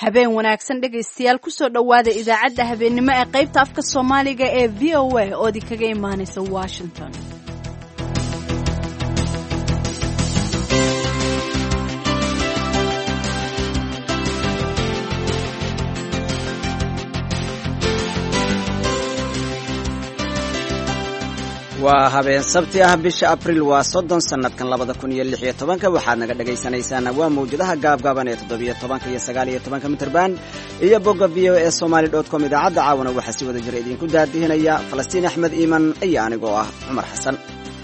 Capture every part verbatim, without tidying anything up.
habeen wanaagsan dhegaystayaal ku soo dhawaada idaacadda habeenimo ee qaybta afka Soomaaliga ee V O A oo idinkaga imaanaysa Washington. waa habeen sabti ah bisha April waa soddon sanadkan labada kun iyo lix iyo tobanka waxaad naga dhagaysanaysaan waa mawjadaha gaabgaaban ee toddoba iyo tobanka iyo sagaal iyo tobanka mitir band iyo bogga v o a somali dot com idaacadda caawana waxaa si wada jira idinku daadihinaya Falastiin Axmed Iiman iyo anigoo ah Cumar Xasan.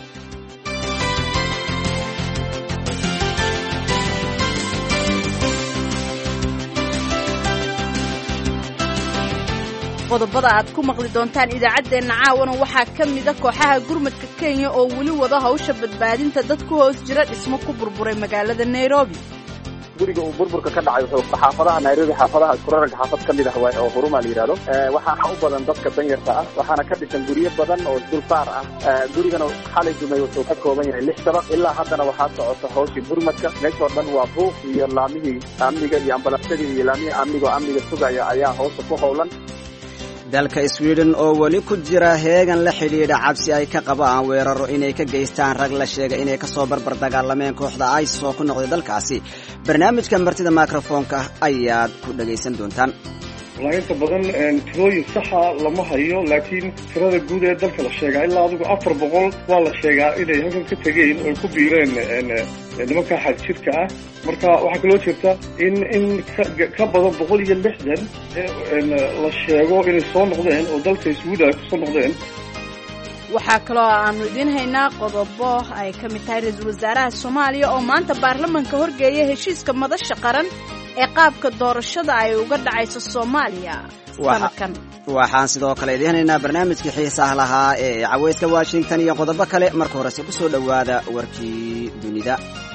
qodobada aad ku maqli doontaan idaacadeena caawana waxaa ka mid ah kooxaha gurmadka Kenya oo wali wada hawsha badbaadinta dad ku hoos jira dhismo ku burburay magaalada Nairobi. guriga uu burburka ka dhacay wuxuu xaafadaha Nairobi xaafadaha iskurarka xaafad kamid ah oo Huruma la yiraahdo waxaana u badan dadka danyarta ah waxaana ka dhisan guriyo badan oo dulsaar ah gurigana xalay dumay wuxuu ka kooban yahay lix dabaq ilaa haddana waxaa socota hawshii gurmadka meesha dhan waa buuq iyo laamihii amniga iyo ambalaasadii iyo laamihii amniga amniga sugaya ayaa hawsha ku howlan. dalka Sweden oo wali ku jira heegan la xidhiidha cabsi ay ka qabaan weeraro inay ka geystaan rag la sheegay inay ka soo barbar dagaalameen kooxda ISIS oo ku noqday dalkaasi. barnaamijka martida microphone-ka ayaad ku dhagaysan doontaan. inta badan tirooyin saxa lama hayo laakiin tirada guud ee dalka la sheegay ilaa adigu afar boqol waa la sheegaa inay halkan ka tageen oo ku biireen nimanka xadjirka ah marka waxaa kaloo jirta in in ka badan boqol iyo lixdan la sheego inay soo noqdeen oo dalka Sweden ay soo noqdeen. waxaa kaloo aanu idin haynaa qodobo ay ka mid tahay ra'iisul wasaaraha Soomaaliya oo maanta baarlamaanka horgeeyay heshiiska madasha qaran ee qaabka doorashada ay uga dhacayso Soomaaliya sanadkan. waxaan sidoo kale idin haynaa barnaamijkii xiisaha lahaa ee caweyska Washington iyo qodobo kale marka hore ku soo dhawaada warkii dunida.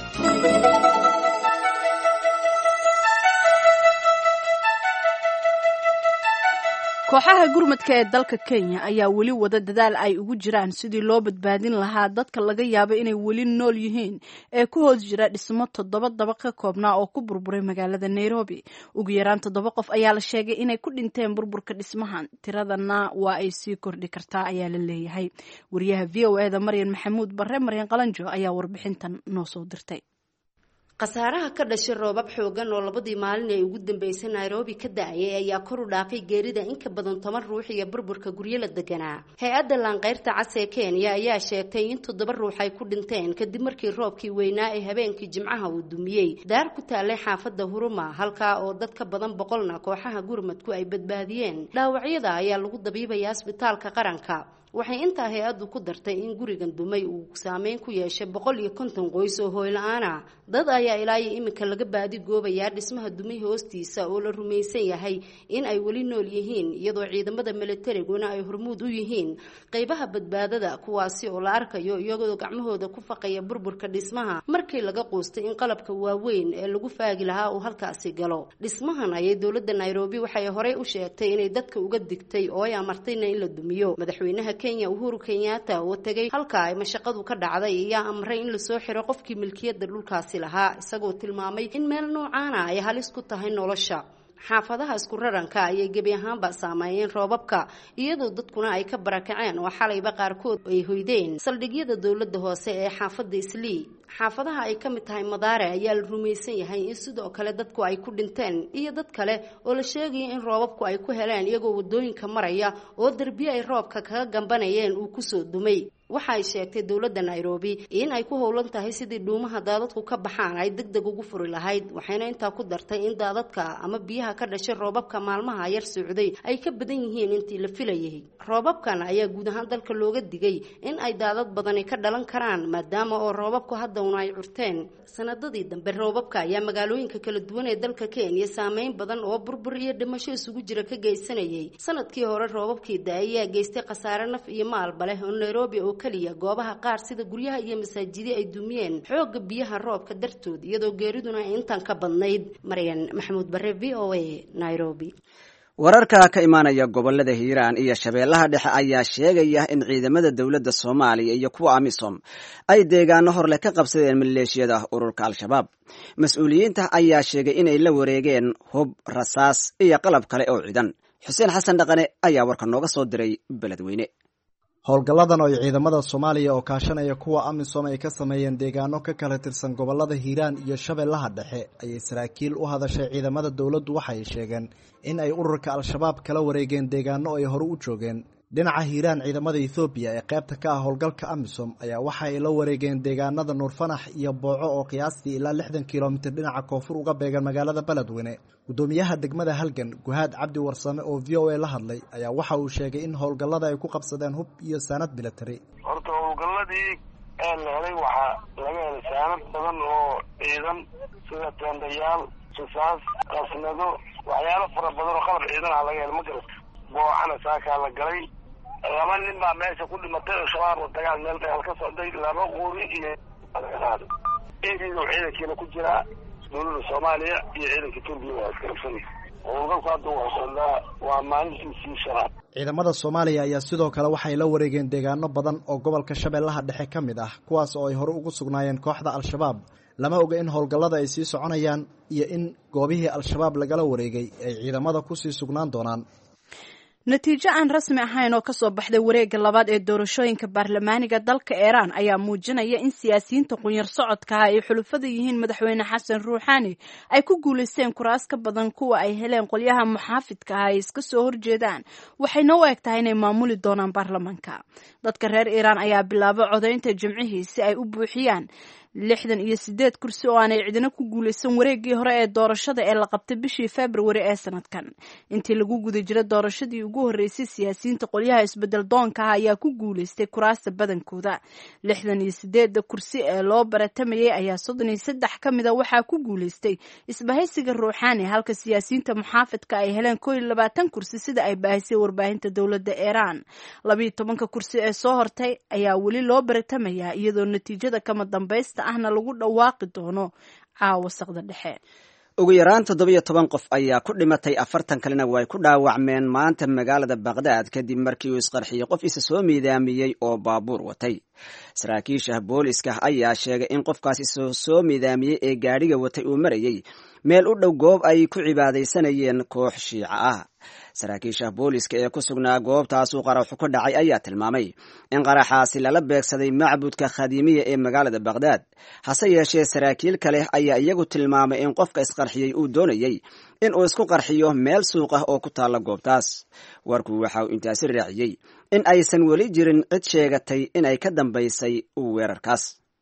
kooxaha gurmadka ee dalka Kenya ayaa wali wada dadaal ay ugu jiraan sidii loo badbaadin lahaa dadka laga yaabo inay wali nool yihiin ee ku hoos jira dhismo toddoba dabaq ka koobnaa oo ku burburay magaalada Nairobi. ugu yaraan toddoba qof ayaa la sheegay inay ku dhinteen burburka dhismahan, tiradana waa ay sii kordhi kartaa ayaa la leeyahay. wariyaha V O A da Maryan Maxamuud Barre Maryan Qalanjo ayaa warbixintan noo soo dirtay. qasaaraha ka dhashay roobab xoogan oo labadii maalin ee ugu dambeysay Nairobi ka da'ay ayaa kor u dhaafay geerida in ka badan toban ruux iyo burburka guryo la deganaa. hay'adda Lanqeyrta Cas ee Kenya ayaa sheegtay in toddoba ruux ay ku dhinteen kadib markii roobkii weynaa ee habeenkii Jimcaha uu dumiyay daar ku taalay xaafadda Huruma halka oo dad ka badan boqolna kooxaha gurmadku ay badbaadiyeen. dhaawacyada ayaa lagu dabiibayaa isbitaalka qaranka. waxay intaa hay'addu ku dartay in gurigan dumay uu saameyn ku yeeshay boqol iyo konton qoys oo hooy la'aan ah. dad ayaa ilaa iyo iminka laga baadi goobayaa dhismaha dumay hoostiisa oo la rumaysan yahay in ay wali nool yihiin iyadoo ciidamada militariguna ay hormuud u yihiin qaybaha badbaadada kuwaasi oo la arkayo iyagoo gacmahooda ku faqaya burburka dhismaha markii laga qoostay in qalabka waaweyn ee lagu faagi lahaa uu halkaasi galo. dhismahan ayay dowladda Nairobi waxay horey u sheegtay inay dadka uga digtay oo ay amartayna in la dumiyo. madaxweynaha Kenya Uhuru Kenyatta oo tagay halka ay mashaqadu ka dhacday ayaa amray in la soo xiro qofkii milkiyadda dhulkaasi lahaa isagoo tilmaamay in meel noocaana ay halis ku tahay nolosha. xaafadaha isku raranka ayay gebi ahaanba saameeyeen roobabka iyadoo dadkuna ay ka barakaceen oo xalayba qaarkood ay hoydeen saldhigyada dowladda hoose ee xaafadda Islii. xaafadaha ay ka mid tahay Madaare ayaa la rumaysan yahay in sidoo kale dadku ay ku dhinteen iyo dad kale oo la sheegay in roobabku ay ku heleen iyagoo wadooyinka maraya oo darbiye ay roobka kaga gambanayeen uu ku soo dumay. waxay sheegtay dowladda Nairobi in ay ku howlan tahay sidii dhuumaha daadadku ka baxaan ay degdeg ugu furi lahayd. waxayna intaa ku dartay in daadadka ama biyaha ka dhashay roobabka maalmaha yar socday ay ka badan yihiin intii la filayay. roobabkan ayaa guud ahaan dalka looga digay in ay daadad badani ka dhalan karaan maadaama oo roobabku hadda una ay curteen. sanadadii dambe roobabka ayaa magaalooyinka kala duwan ee dalka Kenya saameyn badan oo burbur iyo dhimasho isugu jira ka geysanayay. sanadkii hore roobabkii da'ay ayaa geystay khasaare naf iyo maalba leh oo Nairobi oo kaliya goobaha qaar sida guryaha iyo masaajidada ay dumiyeen xoogga biyaha roobka dartood iyadoo geeriduna intan ka badnayd. Maryan Maxamuud Barre V O A Nairobi. wararka ka imaanaya gobolada hiiraan iyo shabeellaha dhexe ayaa sheegaya in ciidamada dowladda soomaaliya iyo kuwa amisom ay deegaano horleh ka qabsadeen maleeshiyada ururka al-shabaab. mas-uuliyiinta ayaa sheegay inay la wareegeen hub, rasaas iyo qalab kale oo ciidan. xuseen xasan dhaqane ayaa warka nooga soo diray beledweyne. howlgalladan oo ay ciidamada soomaaliya oo kaashanaya kuwa amisom ay ka sameeyeen deegaano ka kala tirsan gobolada hiiraan iyo shabeellaha dhexe ayay saraakiil u hadashay ciidamada dowladdu waxay sheegeen in ay ururka al-shabaab kala wareegeen deegaano ay hore u joogeen. dhinaca hiiraan ciidamada ethoobiya ee qaybta ka ah howlgalka amisom ayaa waxa ay la wareegeen deegaanada nuurfanax iyo booco oo qiyaastii ilaa lixdan kilomitir dhinaca koonfur uga beegan magaalada beledweyne. gudoomiyaha degmada halgan guhaad cabdi warsame oo v o a la hadlay ayaa waxa uu sheegay in howlgallada ay ku qabsadeen hub iyo saanad military. horta howlgalladii ee la helay waxaa laga helay saanad badan oo ciidan sida tendayaal, rasaas, qasnado, waxyaalo fara badan oo qalab ciidan ah laga helay. magarad boocana saakaa la galay. laba nin baa meesha ku dhimatay oo shabaab oo dagaal meel dagaal ka socday. laba quuri iyo eedii ciidankiina ku jiraa dowladda soomaaliya iyo ciidanka Itoobiya waa iskarabsan. howlgalku hadda wuxuu socdaa waa maalintiisii shanaad. ciidamada soomaaliya ayaa sidoo kale waxay la wareegeen deegaano badan oo gobolka shabeellaha dhexe ka mid ah kuwaas oo ay hore ugu sugnaayeen kooxda al-shabaab. lama oga in howlgallada ay sii soconayaan iyo in goobihii al-shabaab lagala wareegay ay ciidamada kusii sugnaan doonaan. natiijo aan rasmi ahayn oo kasoo baxday wareegga labaad ee doorashooyinka baarlamaaniga dalka Iiraan ayaa muujinaya in siyaasiyiinta qunyar socodka ah ay xulufada yihiin madaxweyne xasan ruuxaani ay ku guuleysteen kuraas ka badan kuwa ay heleen qolyaha muxaafidka ah ay iska soo horjeedaan. waxayna u eg tahay inay maamuli doonaan baarlamaanka. dadka reer Iiraan ayaa bilaabay codaynta jimcihii si ay u buuxiyaan lixdan iyo sideed kursi oo aanay cidina ku guuleysan wareeggii hore ee doorashada ee la qabtay bishii February ee sanadkan. intii lagu guda jiray doorashadii ugu horeysay siyaasiyiinta qolyaha isbedel doonka ah ayaa ku guuleystay kuraasta badankooda. lixdan iyo sideed kursi ee loo baratamayay ayaa soddon iyo saddex ka mid ah waxaa ku guuleystay isbahaysiga ruuxaani, halka siyaasiyiinta muxaafidka ay heleen koob iyo labaatan kursi sida ay baahisay warbaahinta dowladda Iiraan. laba iyo toban kursi ee soo hortay ayaa weli loo baratamayaa iyadoo natiijada kama dambaysta ahna lagu dhawaaqi doono caawa saqda dhexe. ugu yaraan toddobiyo toban qof ayaa ku dhimatay, afartan kalena way ku dhaawacmeen maanta magaalada Baqdaad kadib markii uu isqarxiyey qof isa soo miidaamiyey oo baabuur watay. saraakiisha booliska ayaa sheegay in qofkaas isa soo miidaamiyey ee gaadhiga watay uu marayay meel u dhow goob ay ku cibaadaysanayeen koox shiica ah. saraakiisha booliska ee ku sugnaa goobtaasuu qaraxu ka dhacay ayaa tilmaamay in qaraxaasi lala beegsaday macbudka khadiimiya ee magaalada Baqdaad. hase yeeshee saraakiil kale ayaa iyagu tilmaamay in qofka isqarxiyey uu doonayay in uu isku qarxiyo meel suuq ah oo ku taalla goobtaas. warku waxa uu intaasi raaciyey in aysan weli jirin cid sheegatay inay ka dambaysay weerarkaas.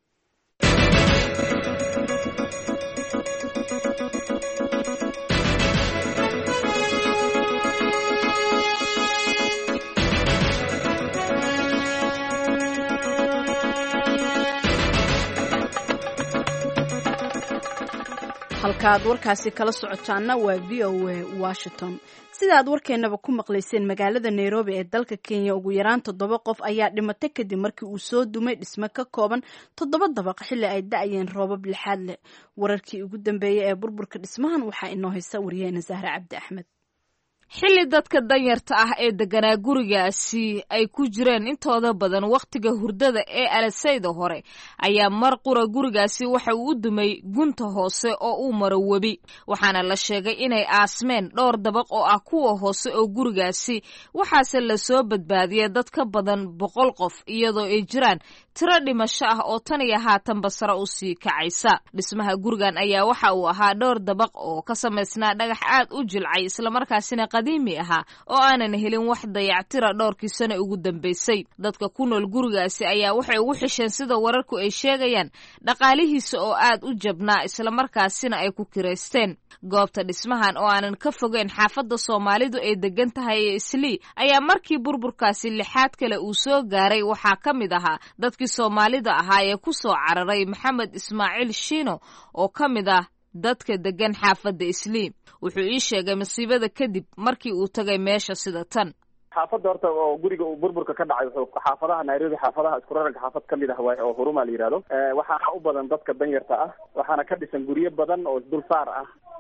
halkaad warkaasi kala socotaana waa v o a Washington. sida aad warkeenaba ku maqlayseen, magaalada Nairobi ee dalka Kenya ugu yaraan toddoba qof ayaa dhimatay kadib markii uu soo dumay dhisme ka kooban toddoba dabaq xilli ay da'ayeen roobab lixaad leh. wararkii ugu dambeeyay ee burburka dhismahan waxaa inoo haysa wariyaheena Zahra Cabdi Axmed. xilli dadka danyarta ah ee deganaa gurigaasi ay ku jireen intooda badan wakhtiga hurdada ee alasayda hore ayaa mar qura gurigaasi waxa uu u dumay gunta hoose oo uu maro webi, waxaana la sheegay inay aasmeen dhowr dabaq oo ah kuwa hoose oo gurigaasi, waxaase la soo badbaadiyay dad ka badan boqol qof iyadoo ay jiraan tiro dhimasho ah oo tan iyo haatanba sare u sii kacaysa. dhismaha gurigan ayaa waxa uu ahaa dhowr dabaq oo ka samaysnaa dhagax aad u jilcay islamarkaasina qadiimi ahaa oo aanan helin wax dayactira dhowrkii sano ugu dambaysay. dadka ku nool gurigaasi ayaa waxay ugu xisheen sida wararku ay sheegayaan dhaqaalihiisa oo aad u jabnaa islamarkaasina ay ku kiraysteen. goobta dhismahan oo aanan ka fogeyn xaafadda Soomaalidu ay degan tahay ee Islii ayaa markii burburkaasi lixaad kale uu soo gaaray waxaa ka mid ahaa dadkii Soomaalida ahaa ee ku soo cararay Maxamed Ismaaciil Shiino oo ka mid ah dadka degan xaafadda Islii. wuxuu ii sheegay masiibada kadib markii uu tagay meesha sida tan. xaafadda horta oo guriga uu burburka ka dhacay wuxuu xaafadaha Nairobi xaafadaha isku rarka xaafad kamid ah waay oo Huruma la yiraahdo. waxaana u badan dadka danyarta ah, waxaana ka dhisan guryo badan oo dulsaar ah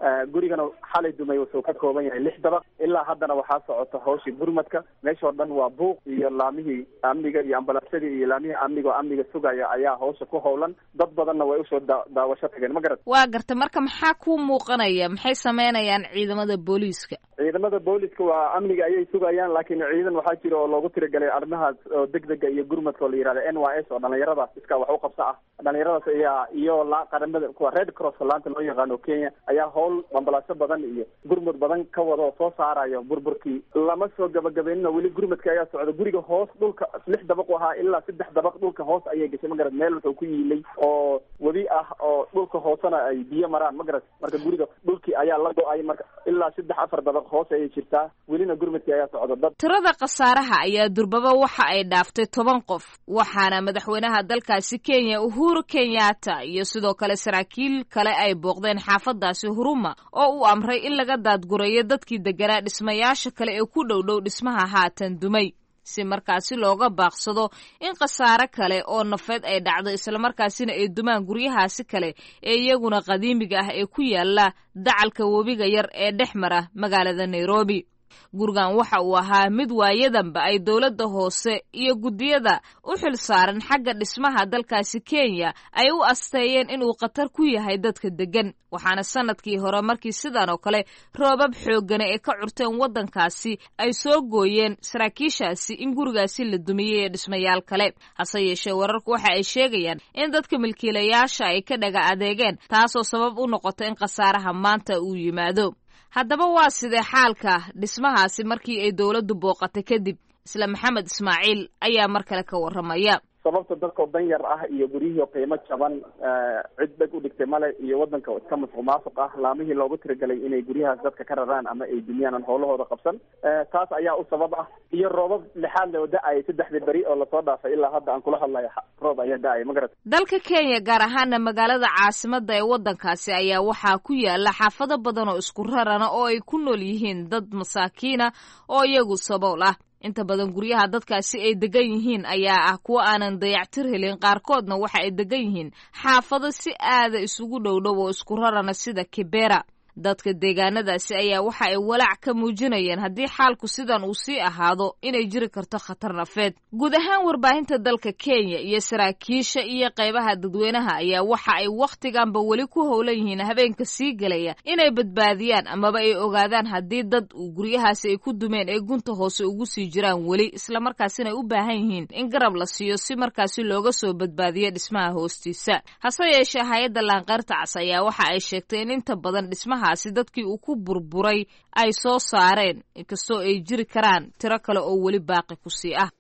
gurigana xalay dumay wuxuu ka kooban yahay lix dabaq ilaa haddana waxaa socota hawshii gurmadka meeshoo dhan waa buuq iyo laamihii amniga iyo ambalaasadii iyo laamihii amniga oo amniga sugaya ayaa hawsha ku howlan dad badanna way usoo da daawasho tageen ma garat waa garta marka maxaa ku muuqanaya maxay sameynayaan ciidamada booliiska ciidamada booliska waa amniga ayay sugayaan laakiin ciidan waxaa jira oo loogu tiragalay arrimahaas oo degdega iyo gurmadka oo la yihahda n y s oo dhalinyaradaas iska wax u qabsa ah dhalinyaradaas ayaa iyo la qaramada kuwa red crosska laanta loo yaqaano Kenya ayaa howl ambalaasyo badan iyo gurmad badan ka wada oo soo saarayo burburkii lama soo gabagabeynina weli gurmadka ayaa socda guriga hoos dhulka lix dabaq u ahaa ilaa saddex dabaq dhulka hoos ayay gashay ma garad meel wuxuu ku yiilay oo webi ah oo dhulka hoosena ay biyo maraan ma garad marka guriga dhulkii ayaa la go-ay marka ilaa saddex afar dabaq hoos ayay jirtaa welina gurmadkii ayaa socda dad tirada khasaaraha ayaa durbaba waxa ay dhaaftay toban qof waxaana madaxweynaha dalkaasi Kenya Uhuru Kenyatta iyo sidoo kale saraakiil kale ay booqdeen xaafadaasi Huruma oo uu amray in laga daadgurayo dadkii deganaa dhismayaasha kale ee ku dhow dhow dhismaha haatan dumay si markaasi looga baaqsado in khasaare kale oo nafeed ay dhacdo islamarkaasina ay dumaan guryahaasi kale ee iyaguna qadiimiga ah ee ku yaala dacalka webiga yar ee dhex mara magaalada Nairobi. gurigan waxa uu ahaa mid waayadanba ay dowladda hoose iyo guddiyada u xil saaran xagga dhismaha dalkaasi Kenya ay u asteeyeen inuu khatar ku yahay dadka degan waxaana sanadkii hore markii sidan oo kale roobab xooggan ee ka curteen waddankaasi ay soo gooyeen saraakiishaasi in gurigaasi la dumiyey dhismayaal kale hase yeeshee wararku waxa ay sheegayaan in dadka milkiilayaasha ay ka dhaga adeegeen taasoo sabab u noqotay in khasaaraha maanta uu yimaado. haddaba waa sidee xaalka dhismahaasi markii ay dowladdu booqatay kadib isla maxamed ismaaciil ayaa mar kale ka warramaya. sababta dadkoo dan yar ah iyo guryihii qiimo jaban cid dheg u dhigtay male iyo waddanka iska masuq maasuq ah laamihii loogu tiragalay inay guryahaas dadka ka raraan ama ay dumiyaan aan howlahooda qabsan taas ayaa u sabab ah iyo roobab lixaad loo da-ayay saddexdii beri oo lasoo dhaafay ilaa hadda aan kula hadlayo roob ayaa da-ayay ma garat dalka Kenya gaar ahaana magaalada caasimada ee waddankaasi ayaa waxaa ku yaala xaafado badan oo isku rarana oo ay ku nool yihiin dad masaakiina oo iyagu sabool ah inta badan guryaha dadkaasi ay degan yihiin ayaa ah kuwa aanan dayactir helin qaarkoodna waxa ay degan yihiin xaafado si aada isugu dhowdhow oo isku rarana sida Kibera dadka deegaanadaasi ayaa waxa ay walaac ka muujinayeen haddii xaalku sidan uu sii ahaado inay jiri karto khatar nafeed. guud ahaan warbaahinta dalka Kenya iyo saraakiisha iyo qaybaha dadweynaha ayaa waxa ay wakhtiganba weli ku howlan yihiin habeenka sii galaya inay badbaadiyaan amaba ay ogaadaan haddii dad uu guryahaasi ay ku dumeen ee gunta hoose ugu sii jiraan weli islamarkaasina ay u baahan yihiin in garab la siiyo si markaasi looga soo badbaadiyo dhismaha hoostiisa. hase yeeshee hay-adda laanqayrta cas ayaa waxa ay sheegtay in inta badan dhismaha si dadkii uu ku burburay ay soo saareen inkastoo ay jiri karaan tiro kale oo weli baaqi ku sii ah.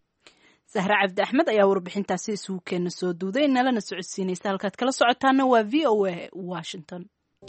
Sahra Cabdi Axmed ayaa warbixintaasi isugu keena soo duuday nalana socodsiinaysa halkaad kala socotaana waa V O A Washington.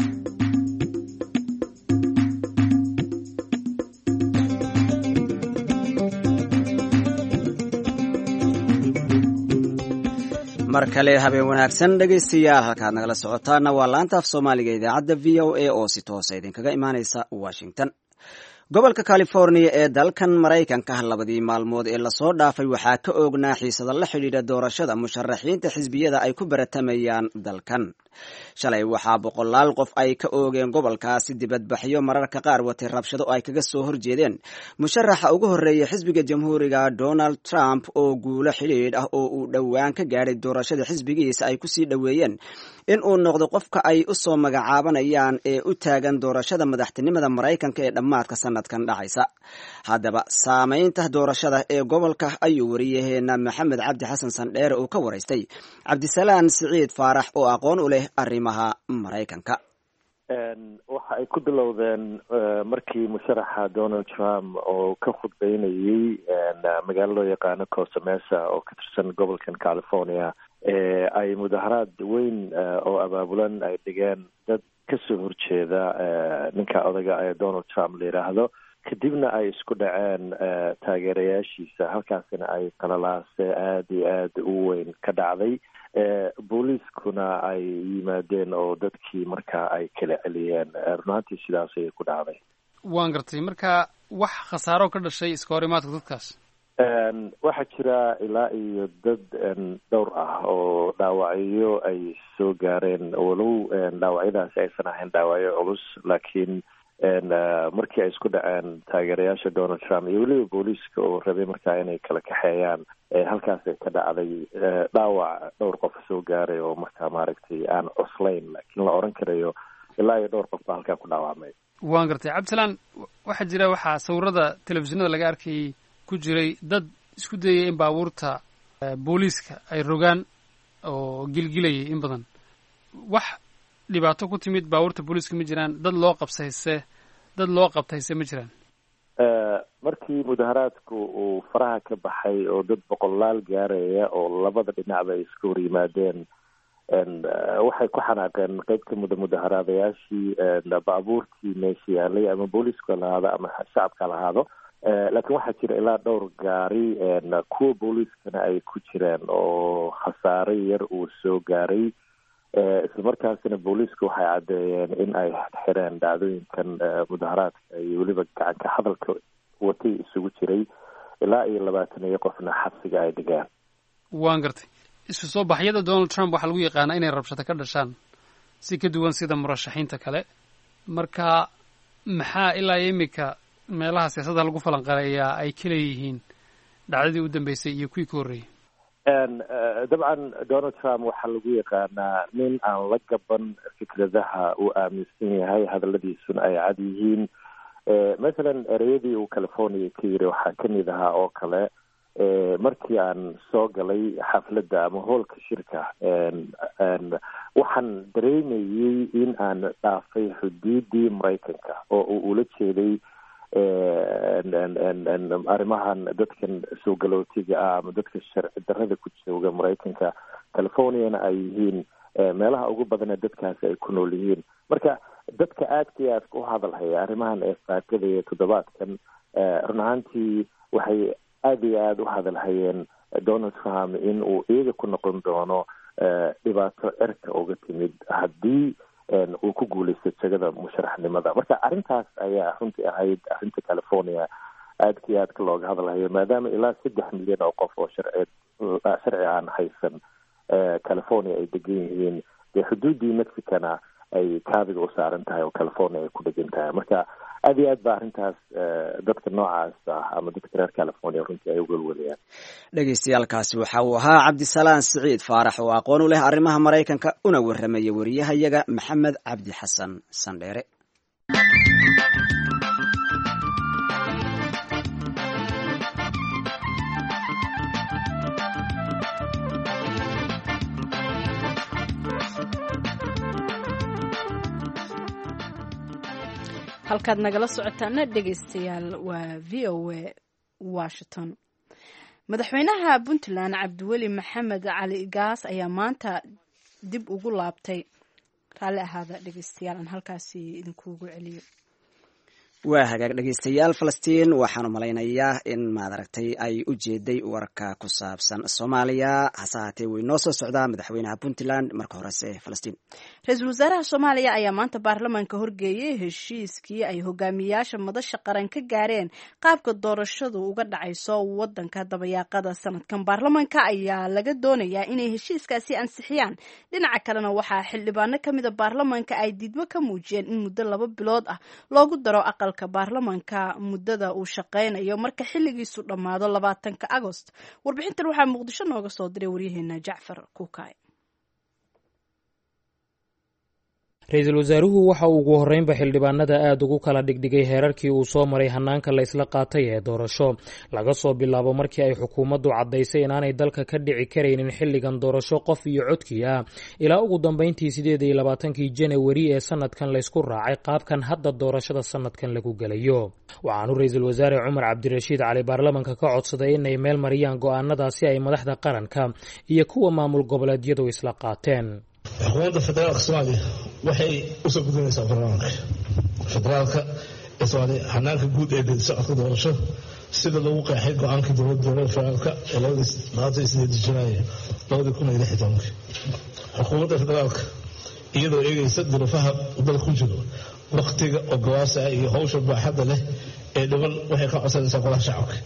mar kale habeen wanaagsan dhegaystayaal halkaad nagala socotaana waa laanta af soomaaliga idaacadda v o a oo si toosa idinkaga imaanaysa washington. gobolka california ee dalkan maraykanka labadii maalmood ee lasoo dhaafay waxaa ka oognaa xiisada la xidhiidha doorashada musharaxiinta xisbiyada ay ku baratamayaan dalkan. shalay waxaa boqolaal qof ay ka oogeen gobolkaasi dibadbaxyo mararka qaar watay rabshado ay kaga soo horjeedeen musharaxa ugu horreeya xisbiga jamhuuriga Donald Trump oo guulo xidhiidh ah oo uu dhowaan ka gaadhay doorashada xisbigiisa ay kusii dhoweeyeen in uu noqdo qofka ay u soo magacaabanayaan ee u taagan doorashada madaxtinimada maraykanka ee dhammaadka sanadkan dhacaysa. haddaba saamaynta doorashada ee gobolka ayuu wariyaheena maxamed cabdi xasan sandheere uu ka waraystay cabdisalaan siciid faarax oo aqoon u leh arrimaha maraykanka. waxa ay ku bilowdeen markii musharaxa Donald Trump oo ka khudbeynayay magaalo loo yaqaano Costa Mesa oo ka tirsan gobolkan California ee ay mudaharaad weyn oo abaabulan ay dhigeen dad ka soo horjeeda ninka odaga ee Donald Trump la yiraahdo kadibna ay isku dhaceen taageerayaashiisa halkaasina ay qalalaase aad iyo aad u weyn ka dhacday. booliiskuna ay yimaadeen oo dadkii markaa ay kala celiyeen runaantii sidaas ayay ku dhacday. waan gartay marka wax khasaaro ka dhashay iska hor imaadka dadkaas waxaa jira ilaa iyo dad dhowr ah oo dhaawacyo ay soo gaareen walow dhaawacyadaasi aysan ahayn dhaawacyo culus laakiin markii ay isku dhaceen taageerayaasha Donald Trump iyo weliba booliiska oo rabay markaa inay kala kaxeeyaan halkaasay ka dhacday dhaawac dhowr qof soo gaaray oo markaa maaragtay aan cuslayn laakiin la oran karayo ilaa iyo dhowr qof baa halkaa ku dhaawacmay. waan gartay cabdisalaan waxaa jira waxaa sawirada telefishinada laga arkayay ku jiray dad isku dayay in baabuurta booliiska ay rogaan oo gilgilayay in badan wax dhibaato ku timid baabuurta booliiska ma jiraan dad loo qabsayse dad loo qabtayse ma jiraan markii mudaharaadku uu faraha ka baxay oo dad boqolaal gaaraya oo labada dhinacba ay iska hor yimaadeen waxay ku xanaaqeen qayb ka mida mudaharaadayaashii baabuurtii meesha yaalay ama booliiska lahaado ama shacabka lahaado laakiin waxaa jira ilaa dhowr gaari kuwa booliiskana ay ku jireen oo khasaare yar uu soo gaaray isla markaasina booliisku waxay caddeeyeen in ay xireen dhacdooyinkan mudaharaadka iyo weliba gacanka hadalka watay isugu jiray ilaa iyo labaatan iyo qofna xabsiga ay dhigaan. waan gartay isu soo baxyada Donald Trump waxaa lagu yaqaanaa inay rabshado ka dhashaan si ka duwan sida murashaxiinta kale marka maxaa ilaa imika meelaha siyaasadda lagu falanqeeyaa ay ka leeyihiin dhacdadii u dambeysay iyo kuwii ka horreeyay dabcan Donald Trump waxaa lagu yaqaanaa nin aan la gaban fikradaha uu aaminsan yahay hadalladiisuna ay cad yihiin masalan ereyadii uu California ka yiri waxaa kamid ahaa oo kale markii aan soo galay xafladda ama hoolka shirka waxaan dareemayay in aan dhaafay xuduudii Maraykanka oo uu ula jeeday arrimahan dadkan soo galootiga ah ama dadka sharci darrada ku jooga Maraykanka Californiana ay yihiin meelaha ugu badan ee dadkaasi ay ku nool yihiin marka dadka aadka iyo aadka u hadalhaya arrimahan ee faakada iyo toddobaadkan run ahaantii waxay aada iyo aada u hadalhayeen Donald Trump in uu iyaga ku noqon doono dhibaato cirka uga timid haddii uu ku guulaysto jagada musharaxnimada marka arrintaas ayaa runtii ahayd arrinta California aadka iyo aadka looga hadlayo maadaama ilaa saddex milyan oo qof oo sharci sharci aan haysan California ay degan yihiin dee xuduudii Mexicana ay kaabiga u saaran tahay oo California ay ku degan tahay marka aad iyo aad ba arrintaas dadka noocaas ah ama dadka reer California runtii ay uga walwalayaan. Dhageystayaalkaasi waxa uu ahaa Cabdisalaan Siciid Faarax oo aqoon u leh arrimaha Maraykanka una warramaya wariyahayaga Maxamed Cabdi Xasan Sandheere. halkaad nagala socotaana dhegaystayaal waa v o a Washington. madaxweynaha Puntland Cabdiweli Maxamed Cali Gaas ayaa maanta dib ugu laabtay raalli ahaada dhegaystayaal aan halkaasi idinkuugu celiyo. waa hagaag dhegaystayaal Falastiin waxaan u malaynayaa in maad aragtay ay u jeeday warka ku saabsan Soomaaliya hase haatee way noo soo socdaa madaxweynaha Puntland marka horese Falastiin. Ra-iisul wasaaraha Soomaaliya ayaa maanta baarlamaanka horgeeyay heshiiskii ay hogaamiyaasha madasha qaran ka gaareen qaabka doorashadu uga dhacayso wadanka dabayaaqada sanadkan. Baarlamaanka ayaa laga doonayaa inay heshiiskaasi ansixiyaan. Dhinaca kalena waxaa xildhibaano kamid ah baarlamaanka ay didmo ka muujiyeen in muddo laba bilood ah loogu daro aqal baarlamaanka muddada uu shaqeynayo marka xilligiisu dhammaado labaatanka Agost. Warbixintan waxaa Muqdisho nooga soo diray waryaheena Jacfar Kuukay. ra-iisul wasaaruhu waxa uu ugu horreynba xildhibaanada aada ugu kala dhigdhigay heerarkii uu soo maray hanaanka la isla qaatay ee doorasho laga soo bilaabo markii ay xukuumaddu caddaysay inaanay dalka ka dhici karaynin xilligan doorasho qof iyo codkii ah ilaa ugu dambeyntii sideed iyo labaatankii janawari ee sanadkan laysku raacay qaabkan hadda doorashada sanadkan lagu gelayo. waxaanu ra-iisul wasaare cumar cabdirashiid cali baarlamanka ka codsaday inay meel mariyaan go-aanadaasi ay madaxda qaranka iyo kuwa maamul goboleedyadu isla qaateen. xukuumadda federaalka Soomaaliya waxay u soo gudbinaysaa barnaamijka federaalka ee Soomaaliya hanaanka guud ee socodka doorasho sida lagu qeexay go'aankii dowladda federaalka ee labada sideed Janaayo labada kun iyo lix iyo toban. xukuumadda federaalka iyadoo eegaysa duruufaha dalka ku jiro waqtiga oo gawaasa iyo hawsha baaxadda leh ee dhiban waxay ka codsanaysaa golaha shacabka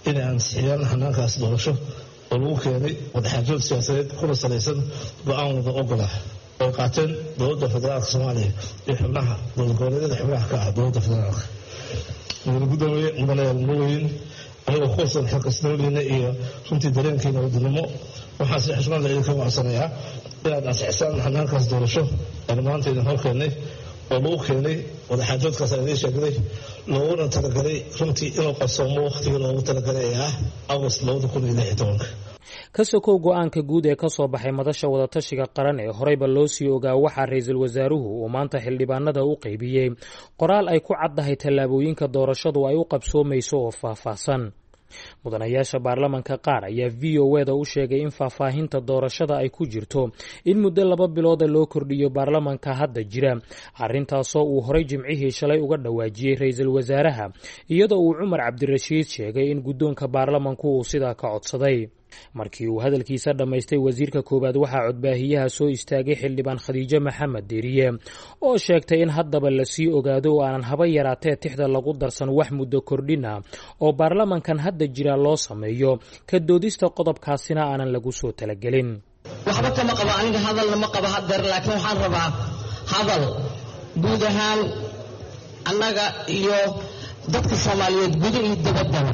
inay ansixiyaan hanaankaas doorasho oo lagu keenay wadaxaajood siyaasadeed kuna salaysan go-aan wada ogolah oo qaateen dowladda federaalka soomaaliya iyo xubnaha dowlad goboleedyada xubnaha ka ah dowladda federaalka mudane gudoomiye mudanayaal muweyn anigoo ku kalsoon xilkasnimadiina iyo runtii dareenkiina wadannimo waxaan si xushmada idinka codsanayaa inaad ansixisaan hanaankaas doorasho aynu maanta idin hor keennay oo lagu keenay wadaxaajoodkaas aan idiin sheegday looguna talagalay runtii inuu qarsoomo wakhtigii loogu talagalay ee ah agost labada kun iyo lix iyo tobanka ka sokow go-aanka guud ee ka soo baxay madasha wadatashiga qaran ee horeyba loo sii ogaa waxaa ra-iisul wasaaruhu uu maanta xildhibaanada u qaybiyey qoraal ay ku caddahay tallaabooyinka doorashadu ay u qabsoomayso oo faahfaahsan mudanayaasha baarlamanka qaar ayaa v o e da u sheegay in faahfaahinta doorashada ay ku jirto in muddo laba bilooda loo kordhiyo baarlamanka hadda jira arrintaasoo uu horay jimcihii shalay uga dhawaajiyey ra-iisul wasaaraha iyadoo uu cumar cabdirashiid sheegay in guddoonka baarlamanku uu sidaa ka codsaday markii uu hadalkiisa dhammaystay wasiirka koowaad waxaa codbaahiyaha soo istaagay xildhibaan khadiijo maxamed deriye oo sheegtay in haddaba lasii ogaado oo aanan haba yaraatee tixda lagu darsan wax muddo kordhin ah oo baarlamankan hadda jira loo sameeyo ka doodista qodobkaasina aanan lagu soo talagelin waxba kama qabo aniga hadalna ma qabo hadeer laakiin waxaan rabaa hadal guud ahaan annaga iyo dadka soomaaliyeed guda iyo dabaddaba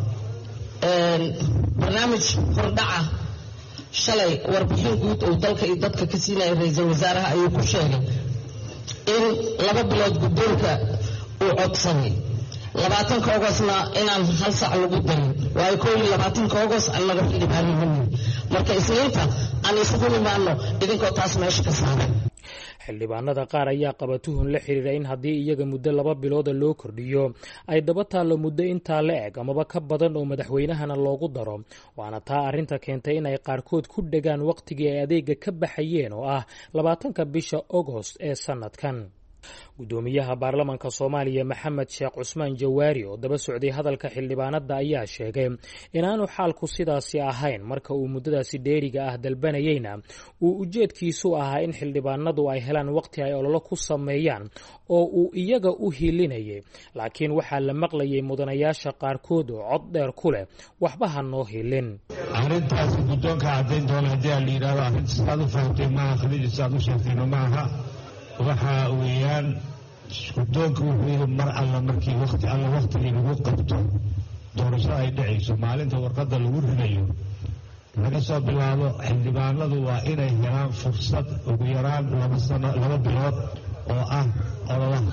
barnaamij hordhaca shalay warbixin guud uu dalka iyo dadka ka siinaya ra-iisul wasaaraha ayuu ku sheegay in laba bilood guddoonka uu codsaday labaatanka ogosna inaan hal sac lagu darin waayo koo iyo labaatanka ogos annaga xildhibaanimani marka isniinta aan isugu imaano idinkoo taas meesha ka saaray xildhibaanada qaar ayaa qaba tuhun la xiriira in haddii iyaga muddo laba bilooda loo kordhiyo ay daba taallo muddo intaa la eg amaba ka badan oo madaxweynahana loogu daro waana taa arrinta keentay in ay qaarkood ku dhegaan wakhtigii ay adeega ka baxayeen oo ah labaatanka bisha ogost ee sannadkan gudoomiyaha baarlamanka soomaaliya maxamed sheekh cusmaan jawaari oo daba socday hadalka xildhibaanada ayaa sheegay inaanu xaalku sidaasi ahayn marka uu muddadaasi dheeriga ah dalbanayeyna uu ujeedkiisu ahaa in xildhibaanadu ay helaan waqti ay ololo ku sameeyaan oo uu iyaga u hiilinayay laakiin waxaa la maqlayay mudanayaasha qaarkood oo cod dheer ku leh waxba ha noo hiilin arrintaasi guddoonka caddayn doona haddii aan la yidhahdo arrinta sidaad u fahamtay maaha khaliija sidaad u sheegtayna maaha waxa weeyaan guddoonka wuxuu yidhi mar alla markii waqti alla waqtigii lagu qabto doorasho ay dhacayso maalinta warqadda lagu ridayo laga soo bilaabo xildhibaanadu waa inay helaan fursad ugu yaraan laba sano laba bilood oo ah ololaha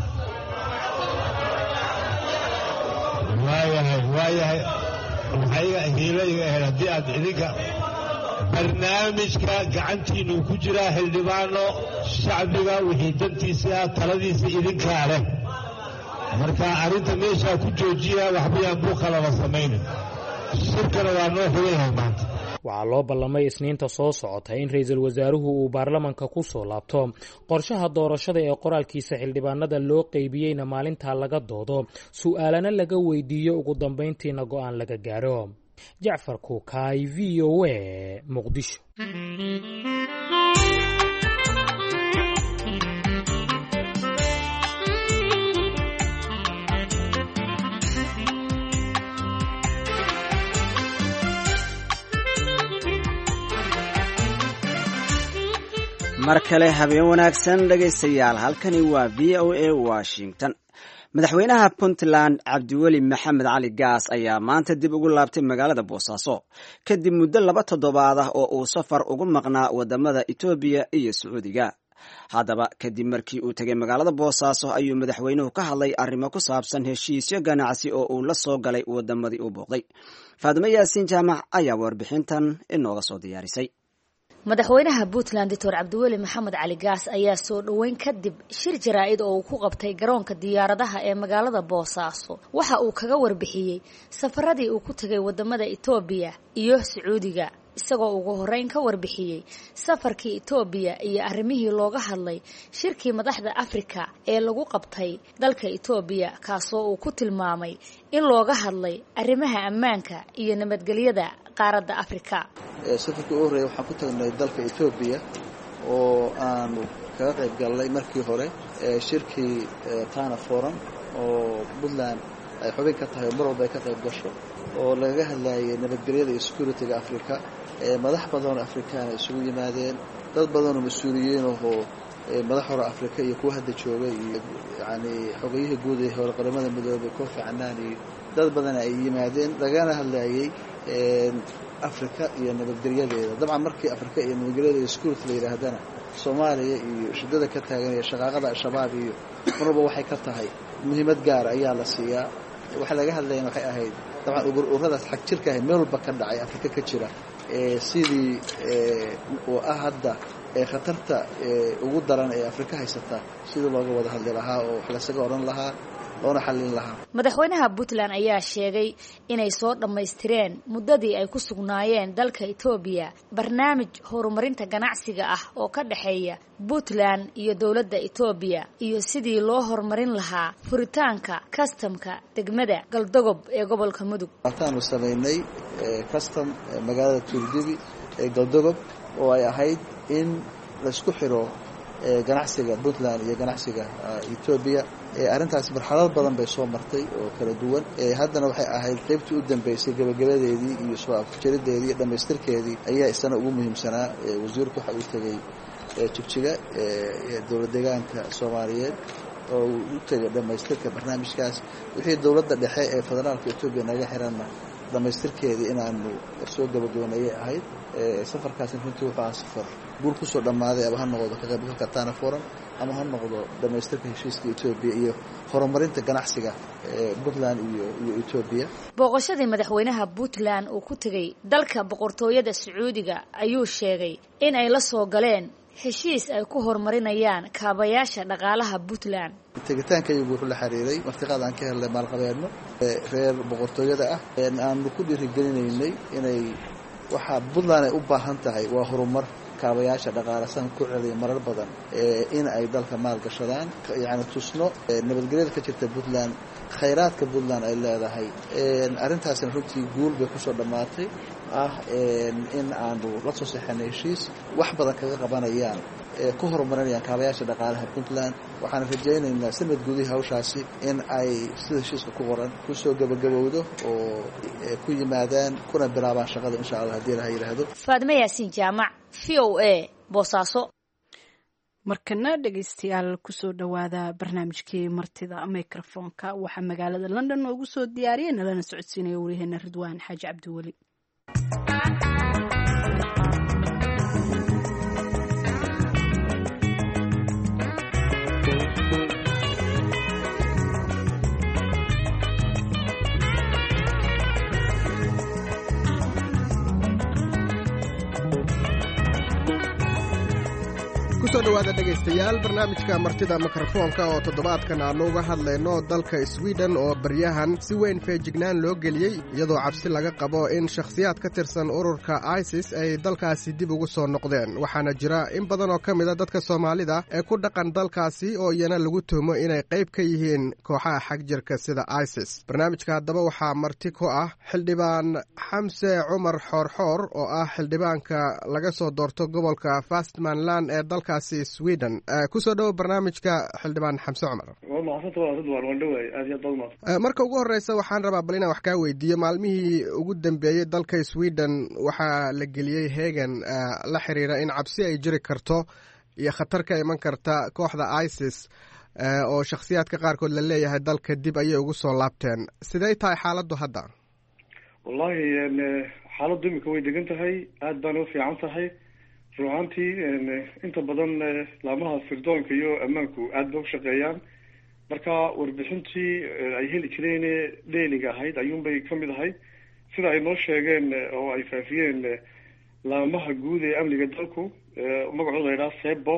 waayahay waayahay waxay hiilayga ahayd haddii aad idinka barnaamijka gacantiinu ku jiraa xildhibaano shacbiga wixii dantiisa taladiisa idinkaa leh marka arrinta meeshaa ku joojiya waxbayaan buu kalaba samaynin shirkana waa noo xiganyahay maanta waxaa loo ballamay isniinta soo socota in ra-iisul wasaaruhu uu baarlamanka ku soo laabto qorshaha doorashada ee qoraalkiisa xildhibaanada loo qeybiyeyna maalintaa laga doodo su'aalana laga weydiiyo ugu dambayntiina go'aan laga gaaro jacfar kuukaay v o a muqdisho mar kale habeen wanaagsan dhegaystayaal halkani waa v o a washington madaxweynaha puntland cabdiweli maxamed cali gaas ayaa maanta dib ugu laabtay magaalada boosaaso kadib muddo laba toddobaad ah oo uu safar ugu maqnaa wadamada etoobiya iyo sacuudiga haddaba kadib markii uu tegay magaalada boosaaso ayuu madaxweynuhu ka hadlay arrimo ku saabsan heshiisyo ganacsi oo uu la soo galay wadamadii uu booqday faadimo yaasiin jaamac ayaa warbixintan inooga soo diyaarisay madaxweynaha puntland doctor cabdiweli maxamed cali gaas ayaa soo dhoweyn kadib shir jaraa'id oo uu ku qabtay garoonka diyaaradaha ee magaalada boosaaso waxa uu kaga warbixiyey safaradii uu ku tegay wadamada etoobiya iyo sacuudiga isagoo ugu horeyn ka warbixiyey safarkii etoobiya iyo arrimihii looga hadlay shirkii madaxda afrika ee lagu qabtay dalka etoobiya kaasoo uu ku tilmaamay in looga hadlay arrimaha ammaanka iyo nabadgelyada qaaradda afrika safarkii ugu horreeya waxaan ku tagnay dalka etoobiya oo aanu kaga qayb galnay markii hore shirkii tana forum oo puntland ay xubin ka tahay oo mar walba ay ka qayb gasho oo lagaga hadlayay nabadgelyada iyo security-ga africa madax badanoo afrikaan ay isugu yimaadeen dad badanoo mas-uuliyiin ahoo madax hore africa iyo kuwa hadda jooga iyo yani xogayihii guud ee hore qaramada midoobay Kofi Annan iyo dad badan ay yimaadeen lagana hadlayay africa iyo nabadgelyadeeda dabcan markii africa iyo nabadgelyada iyo security la yiraahdana Soomaaliya iyo shidada ka taagan iyo shaqaaqada al-shabaab iyo marba waxay ka tahay muhiimad gaar ayaa la siiyaa waxa laga hadlayay waxay ahayd dabcan ururadaas xaq jirka ah meel walba ka dhacay africa ka jira ee sidii oo ah hadda ee khatarta ugu daran ee africa haysata sidii looga wada hadli lahaa oo wax la isaga oran lahaa loona xallin lahaa madaxweynaha Puntland ayaa sheegay inay soo dhameystireen muddadii ay ku sugnaayeen dalka Ethiopia barnaamij horumarinta ganacsiga ah oo ka dhaxeeya Puntland iyo dawladda Ethiopia iyo sidii loo horumarin lahaa furitaanka customka degmada Galdogob ee gobolka Mudug. Waxaanu sameynay custom magaalada Tuuldibi ee Galdogob oo ay ahayd in la isku xiro ganacsiga Puntland iyo ganacsiga Ethiopia ee arintaas marxalad badan bay soo martay oo kala duwan ee haddana waxay ahayd qaybtii u dambeysay gabagabadeedii iyo soo afjarideedii iyo dhameystirkeedii ayaa isna ugu muhiimsanaa wasiirku waxa uu tagay jigjiga ee dowlad deegaanka Soomaaliyeed oo uu tagay dhameystirka barnaamijkaas wixii dowladda dhexe ee federaalka Ethiopia naga xiranna dhameystirkeedii inaanu soo gabagabeeyay ahayd safarkaas runtii wuxuu ahaa safar guul ku soo dhamaaday ama ha noqdo ka qaybgalka Katana Forum ama ha noqdo dhameystirka heshiiska Ethiopia iyo horumarinta ganacsiga ee Puntland iyo iyo Ethiopia. Booqashadii madaxweynaha Puntland uu ku tagay dalka boqortooyada Sacuudiga ayuu sheegay in ay la soo galeen heshiis ay ku horumarinayaan kaabayaasha dhaqaalaha Puntland. Tegitaankaygu wuxuu la xiriiray martiqaad aan ka helnay maalqabeedno reer boqortooyada ah ee aan ku dhiirigelinaynay inay waxa Puntland ay u baahan tahay waa horumar kaabayaasha dhaqaalaha san ku celiya marar badan ee in ay dalka maal gashadaan yaani tusno nabadgelyada ka jirta Puntland khayraadka Puntland ay leedahay ee arintaasna runtii guul bay ku soo dhamaatay ah in aanu la soo saxanay heshiis wax badan kaga qabanayaan ee ku horumarinayaan kaabayaasha dhaqaalaha Puntland waxaan rajaynaynaa sanad gudaha hawshaasi in ay sida heshiiska ku qoran ku soo gabagabowdo oo ku yimaadaan kuna bilaabaan shaqada insha Allah hadii la yiraahdo. Faadma Yaasiin Jaamac V O A Boosaaso. markana dhageystayaal ku soo dhawaada barnaamijkii martida microphone-ka waxa magaalada London ugu soo diyaariyay nalana socodsiinaya wariyaheena Ridwaan Xaaji Cabdiwali. kusoo dhawaada dhegaystayaal barnaamijka martida mikrofoonka oo toddobaadkan aanu uga hadlayno dalka Sweden oo baryahan si weyn feejignaan loo geliyey iyadoo cabsi laga qabo in shakhsiyaad ka tirsan ururka ISIS ay dalkaasi dib ugu soo noqdeen waxaana jira in badan oo ka mid a dadka Soomaalida ee ku dhaqan dalkaasi oo iyana lagu tuhmo inay qayb ka yihiin kooxaha xagjirka sida ISIS. barnaamijka haddaba waxaa marti ku ah xildhibaan Xamse Cumar Xoorxoor oo ah xildhibaanka laga soo doorto gobolka Västmanland ee dalka Sweden. kusoo dhawo barnaamijka xildhibaan Xamse Cumar. marka ugu horeysa waxaan rabaa bal inaan wax kaa weydiiyo maalmihii ugu dambeeyey dalka Sweden waxaa la geliyey heegan la xiriira in cabsi ay jiri karto iyo khatar ka iman karta kooxda ISIS oo shakhsiyaadka qaarkood la leeyahay dalka dib ayay ugu soo laabteen. sidee tahay xaaladdu hadda? wallahi xaaladdu imika way degan tahay aad baan u fiican tahay ruuxantii inta badan laamaha sirdoonka iyo ammaanku aad bay u shaqeeyaan marka warbixintii ay heli jireen dheeliga ahayd ayuunbay ka mid ahay sida ay noo sheegeen oo ay faafiyeen laamaha guud ee amniga dalku magacooda la yidhaha sebo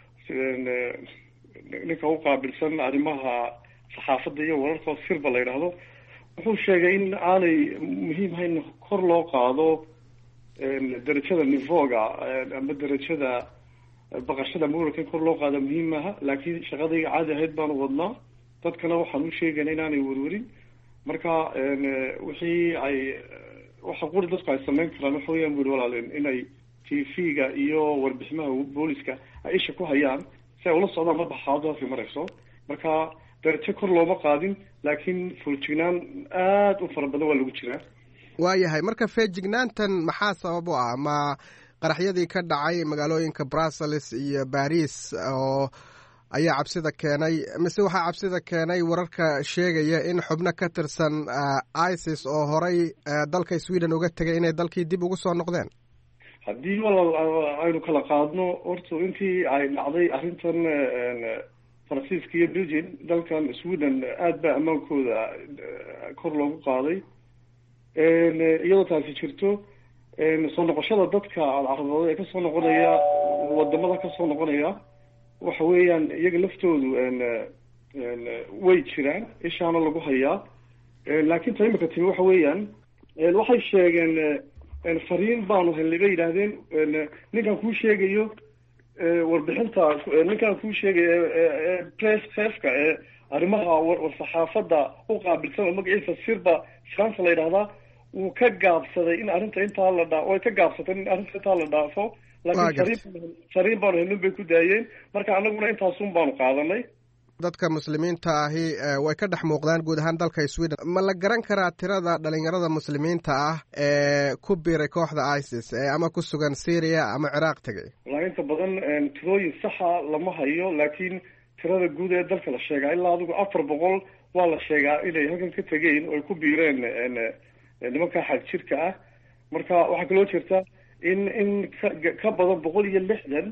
ninka u qaabilsan arrimaha saxaafadda iyo wararka sirba la yidhaahdo wuxuu sheegay in aanay muhiim ahayn kor loo qaado darajada nivoga ama darajada baqashada muurka kor loo qaado muhiim maaha laakiin shaqadii caadi ahayd baanu wadnaa dadkana waxaan u sheegaynaa inaanay warwarin marka wixii ay waxa qori dadku ay samayn karaan waxa weeyaan buri walaaleen inay t v-ga iyo warbixinaha booliska ay isha ku hayaan si ay ula socdaan marba xaaladdu halkay marayso marka darajo kor looma qaadin laakiin fuljignaan aada u fara badan waa lagu jiraa. waayahay marka feejignaantan maxaa sabab u ah? ma qaraxyadii ka dhacay magaalooyinka brussels iyo baris oo ayaa cabsida keenay, mise waxaa cabsida keenay wararka sheegaya in xubno ka tirsan isis oo horay dalka sweden uga tegay inay dalkii dib ugu soo noqdeen? haddii walaal aynu kala qaadno horta intii ay dhacday arrintan faransiiska iyo belgium, dalkan sweden aada baa ammaankooda kor loogu qaaday. iyadoo taasi jirto soo noqoshada dadka alcarabooda ee kasoo noqonaya wadamada kasoo noqonaya waxa weeyaan iyaga laftoodu way jiraan, ishaana lagu hayaa. laakiin ta imika timi waxa weeyaan waxay sheegeen fariin baanu helnay bay yidhaahdeen ninkan kuu sheegayo warbixinta ninkan kuu sheegayo press chefka ee arrimaha warsaxaafadda u qaabilsan oo magaciisa sirba france la yidhahdaa wuu ka gaabsaday in arrinta intaa la dhaa way ka gaabsatay in arrinta intaa la dhaafo. laakiin fariin fariin baanu helnin bay ku daayeen, marka anaguna intaasun baanu qaadanay. dadka muslimiinta ahi way ka dhex muuqdaan guud ahaan dalka sweden. ma la garan karaa tirada dhalinyarada muslimiinta ah ee ku biiray kooxda isis ee ama ku sugan syria ama ciraaq tegay? wallahi inta badan tirooyin saxa lama hayo, laakiin tirada guud ee dalka la sheegaa ilaa adigu afar boqol waa la sheegaa inay halkan ka tegeen oo ay ku biireen nimanka xag jirka ah. marka waxaa kaloo jirta in in ka badan boqol iyo lixdan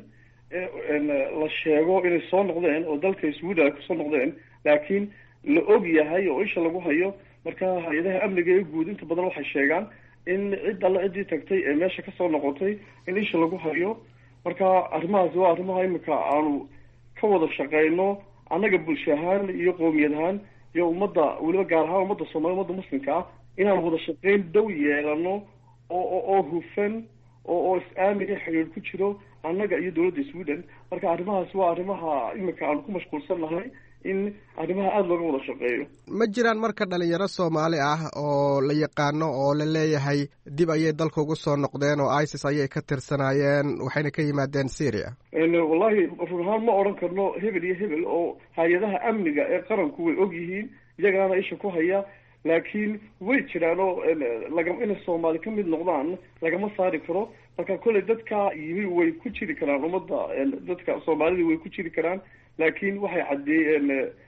la sheego inay soo noqdeen oo dalka sweden ay kusoo noqdeen, laakiin la og yahay oo isha lagu hayo. marka hay-adaha amniga ee guud inta badan waxay sheegaan in cid alla ciddii tagtay ee meesha kasoo noqotay in isha lagu hayo. marka arrimahaasi waa arrimaha imika aanu ka wada shaqeyno annaga bulsho ahaan iyo qoomiyad ahaan iyo ummadda weliba gaar ahaan ummadda soomaliya, ummadda muslimka ah inaan wada shaqeyn dhow yeelano oo oo hufan oo oo is-aamin iyo xiriir ku jiro annaga iyo dowladda sweden. marka arrimahaas waa arrimaha imika aanu ku mashquulsan nahay in arrimaha aada looga wada shaqeeyo. ma jiraan marka dhalinyaro soomaali ah oo la yaqaano oo la leeyahay dib ayay dalka ugu soo noqdeen oo isis ayay ka tirsanaayeen waxayna ka yimaadeen syria? wallahi run ahaan ma odhan karno hebel iyo hebel oo hay-adaha amniga ee qaranku way og yihiin, iyagaana isha ku haya. laakiin way jiraan oo laga inay soomaali ka mid noqdaan lagama saari karo. marka kolley dadka yimi way ku jiri karaan, ummadda dadka soomaalida way ku jiri karaan, laakiin waxay caddeeyeen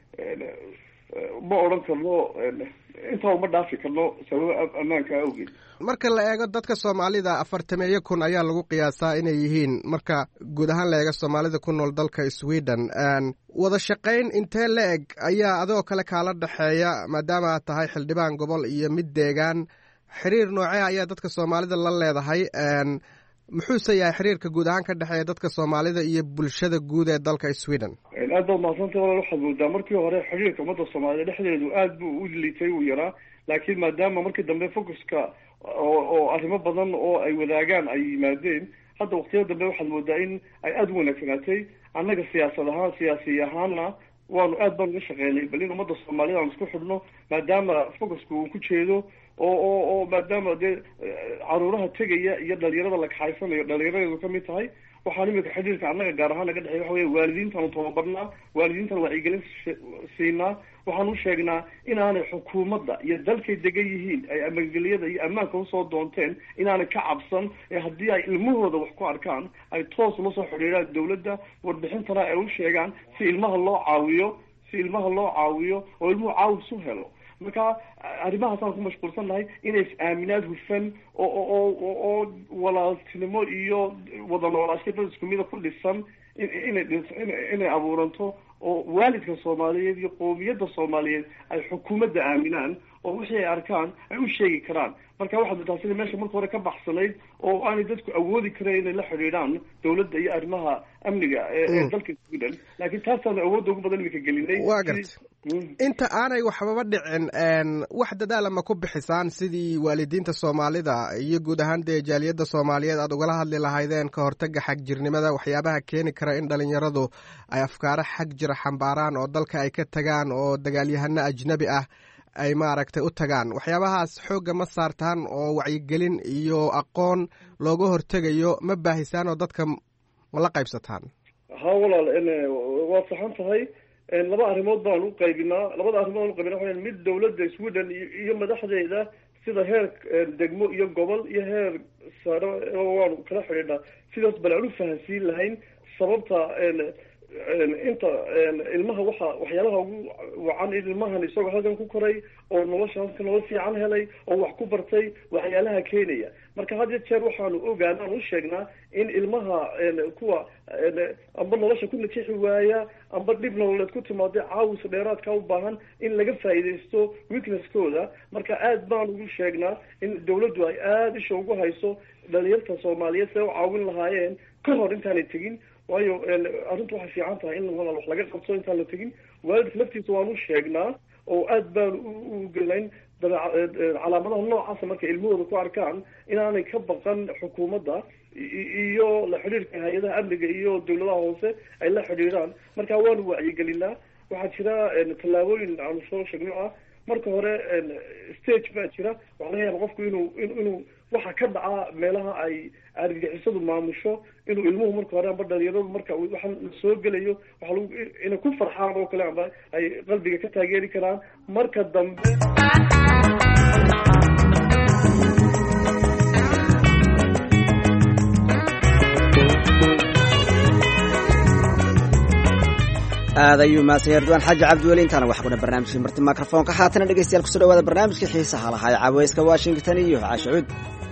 ma odhan karno intaa uma dhaafi karno sababo ammaanka awgeed. marka la eego dadka soomaalida afartameeyo kun ayaa lagu qiyaasaa inay yihiin marka guud ahaan la eego soomaalida ku nool dalka sweden. wada shaqayn intee la eg ayaa adoo kale kaala dhexeeya maadaama aad tahay xildhibaan gobol iyo mid deegaan? xiriir noocee ayaa dadka soomaalida la leedahay? muxuuse yahay xiriirka guud ahaan ka dhexeeya dadka soomaalida iyo bulshada guud ee dalka sweden? aad baad mahadsantay walaal. waxaad moodaa markii hore xiriirka ummadda soomaaliyed dhexdeedu aad buu u liitay uu yaraa, laakiin maadaama markii dambe focuska oo oo arrimo badan oo ay wadaagaan ay yimaadeen, hadda waqtiyada dambe waxaad moodaa in ay aada u wanaagsanaatay. annaga siyaasad ahaan siyaasi ahaanna waanu aad baan uga shaqeynay bal in ummadda soomaaliyed aan isku xidhno maadaama focuska uu ku jeedo oo oo oo maadaama dee caruuraha tegaya iyo dhalinyarada la kaxaysanayo dhalinyaradeedu ka mid tahay. waxaan imika xidhiirka annaga gaar ahaan naga dhexeeya waxa weya waalidiintaanu tababarnaa, waalidiintan wacyigelin siinaa. waxaan u sheegnaa inaanay xukuumadda iyo dalkay degan yihiin ay amageliyada iyo ammaanka usoo doonteen inaanay ka cabsan, ee haddii ay ilmahooda wax ku arkaan ay toos ula soo xidhiiraan dowladda, warbixintana ay u sheegaan si ilmaha loo caawiyo si ilmaha loo caawiyo oo ilmuhu caawis u helo. marka arrimahaasaan ku mashquulsan nahay inay is-aaminaad hufan oo oo oo walaaltinimo iyo wada noolaasho dad isku mida ku dhisan inay inay abuuranto oo waalidka soomaaliyeed iyo qoomiyadda soomaaliyeed ay xukuumadda aaminaan oo wixii ay arkaan ay u sheegi karaan. marka waxaad mooddaa sida meesha marka hore ka baxsanayd oo aanay dadku awoodi karayn inay la xidhiidhaan dowladda iyo arrimaha amniga ee dalka sweden, laakiin taasaanu awoodda ugu badan imika gelinay. waa garta inta aanay waxbaba dhicin wax dadaala ma ku bixisaan sidii waalidiinta soomaalida iyo guud ahaan dee jaaliyadda soomaaliyeed aad ugala hadli lahaydeen ka hortaga xagjirnimada, waxyaabaha keeni kara in dhalinyaradu ay afkaaro xag jira xambaaraan oo dalka ay ka tagaan oo dagaalyahano ajnabi ah ay maaragtay u tagaan? waxyaabahaas xoogga ma saartaan oo wacyigelin iyo aqoon looga hortegayo ma baahisaan oo dadka ma la qaybsataan? ha walaal waad saxan tahay. laba arrimood baan u qaybinaa labada arrimood aan u qaybinaa waxaa mid dawladda Sweden iyo madaxdeeda sida heer degmo iyo gobol iyo heer sare waanu kala xidhiidhnaa sidaas bal aan u fahansiin lahayn sababta inta ilmaha waxa waxyaalaha ugu wacan in ilmahan isagoo halkan ku koray oo nolosha halkan nolol fiican helay oo wax ku bartay waxyaalaha keenaya marka had iyo jeer waxaanu ogaanaa aan u sheegnaa in ilmaha kuwa amba nolosha ku najixi waaya amba dhib nololeed ku timaada caawis dheeraadka u baahan in laga faa'iidaysto weaknesskooda marka aad baan ugu sheegnaa in dawladdu ay aada isha ugu hayso dhalinyarta Soomaaliyeed say u caawin lahaayeen ka hor intaanay tegin waayo arrintu waxay fiican tahay in wax laga qabto intaan la tegin waalidka laftiisa waanu sheegnaa oo aad baan u gelayn calaamadaha noocaasa marka ilmahooda ku arkaan inaanay ka baqan xukuumadda iyo la xidhiirka hay-adaha amniga iyo dawladaha hoose ay la xidhiidhaan marka waanu wacyigelinaa waxaa jira tallaabooyin aanu soo sheegno ah marka hore stage baa jira waxaa laga yaaba qofku inuu inuu waxa ka dhaca meelaha ay argagixisadu maamusho inuu ilmuhu marka hore amba dhalinyaradu marka waxaan soo gelayo waxa lagu inay ku farxaan oo kale amba ay qalbiga ka taageeri karaan marka dambe aad ayuu maasay Erdogan Xaji Cabdiweli intaana wax kuna barnaamijkii marti mikrofoonka haatana dhageystayaal ku soo dhawaada barnaamijka xiisaha lahaa ee Cawayska Washington iyo Caashuud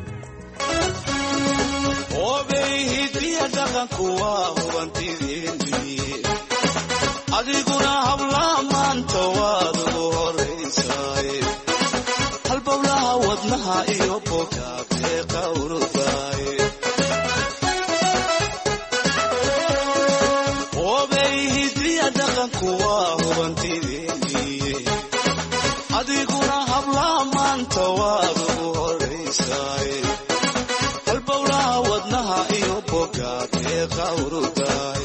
adiguna habla maanta waad ugu horeysaay halbowlaha wadnaha iyo bogaabtee qawrdaay kuwa hubantideeniye adiguna habla maanta waad ugu horeysaay halbowlaha wadnaha iyo bogaadee qawrudaay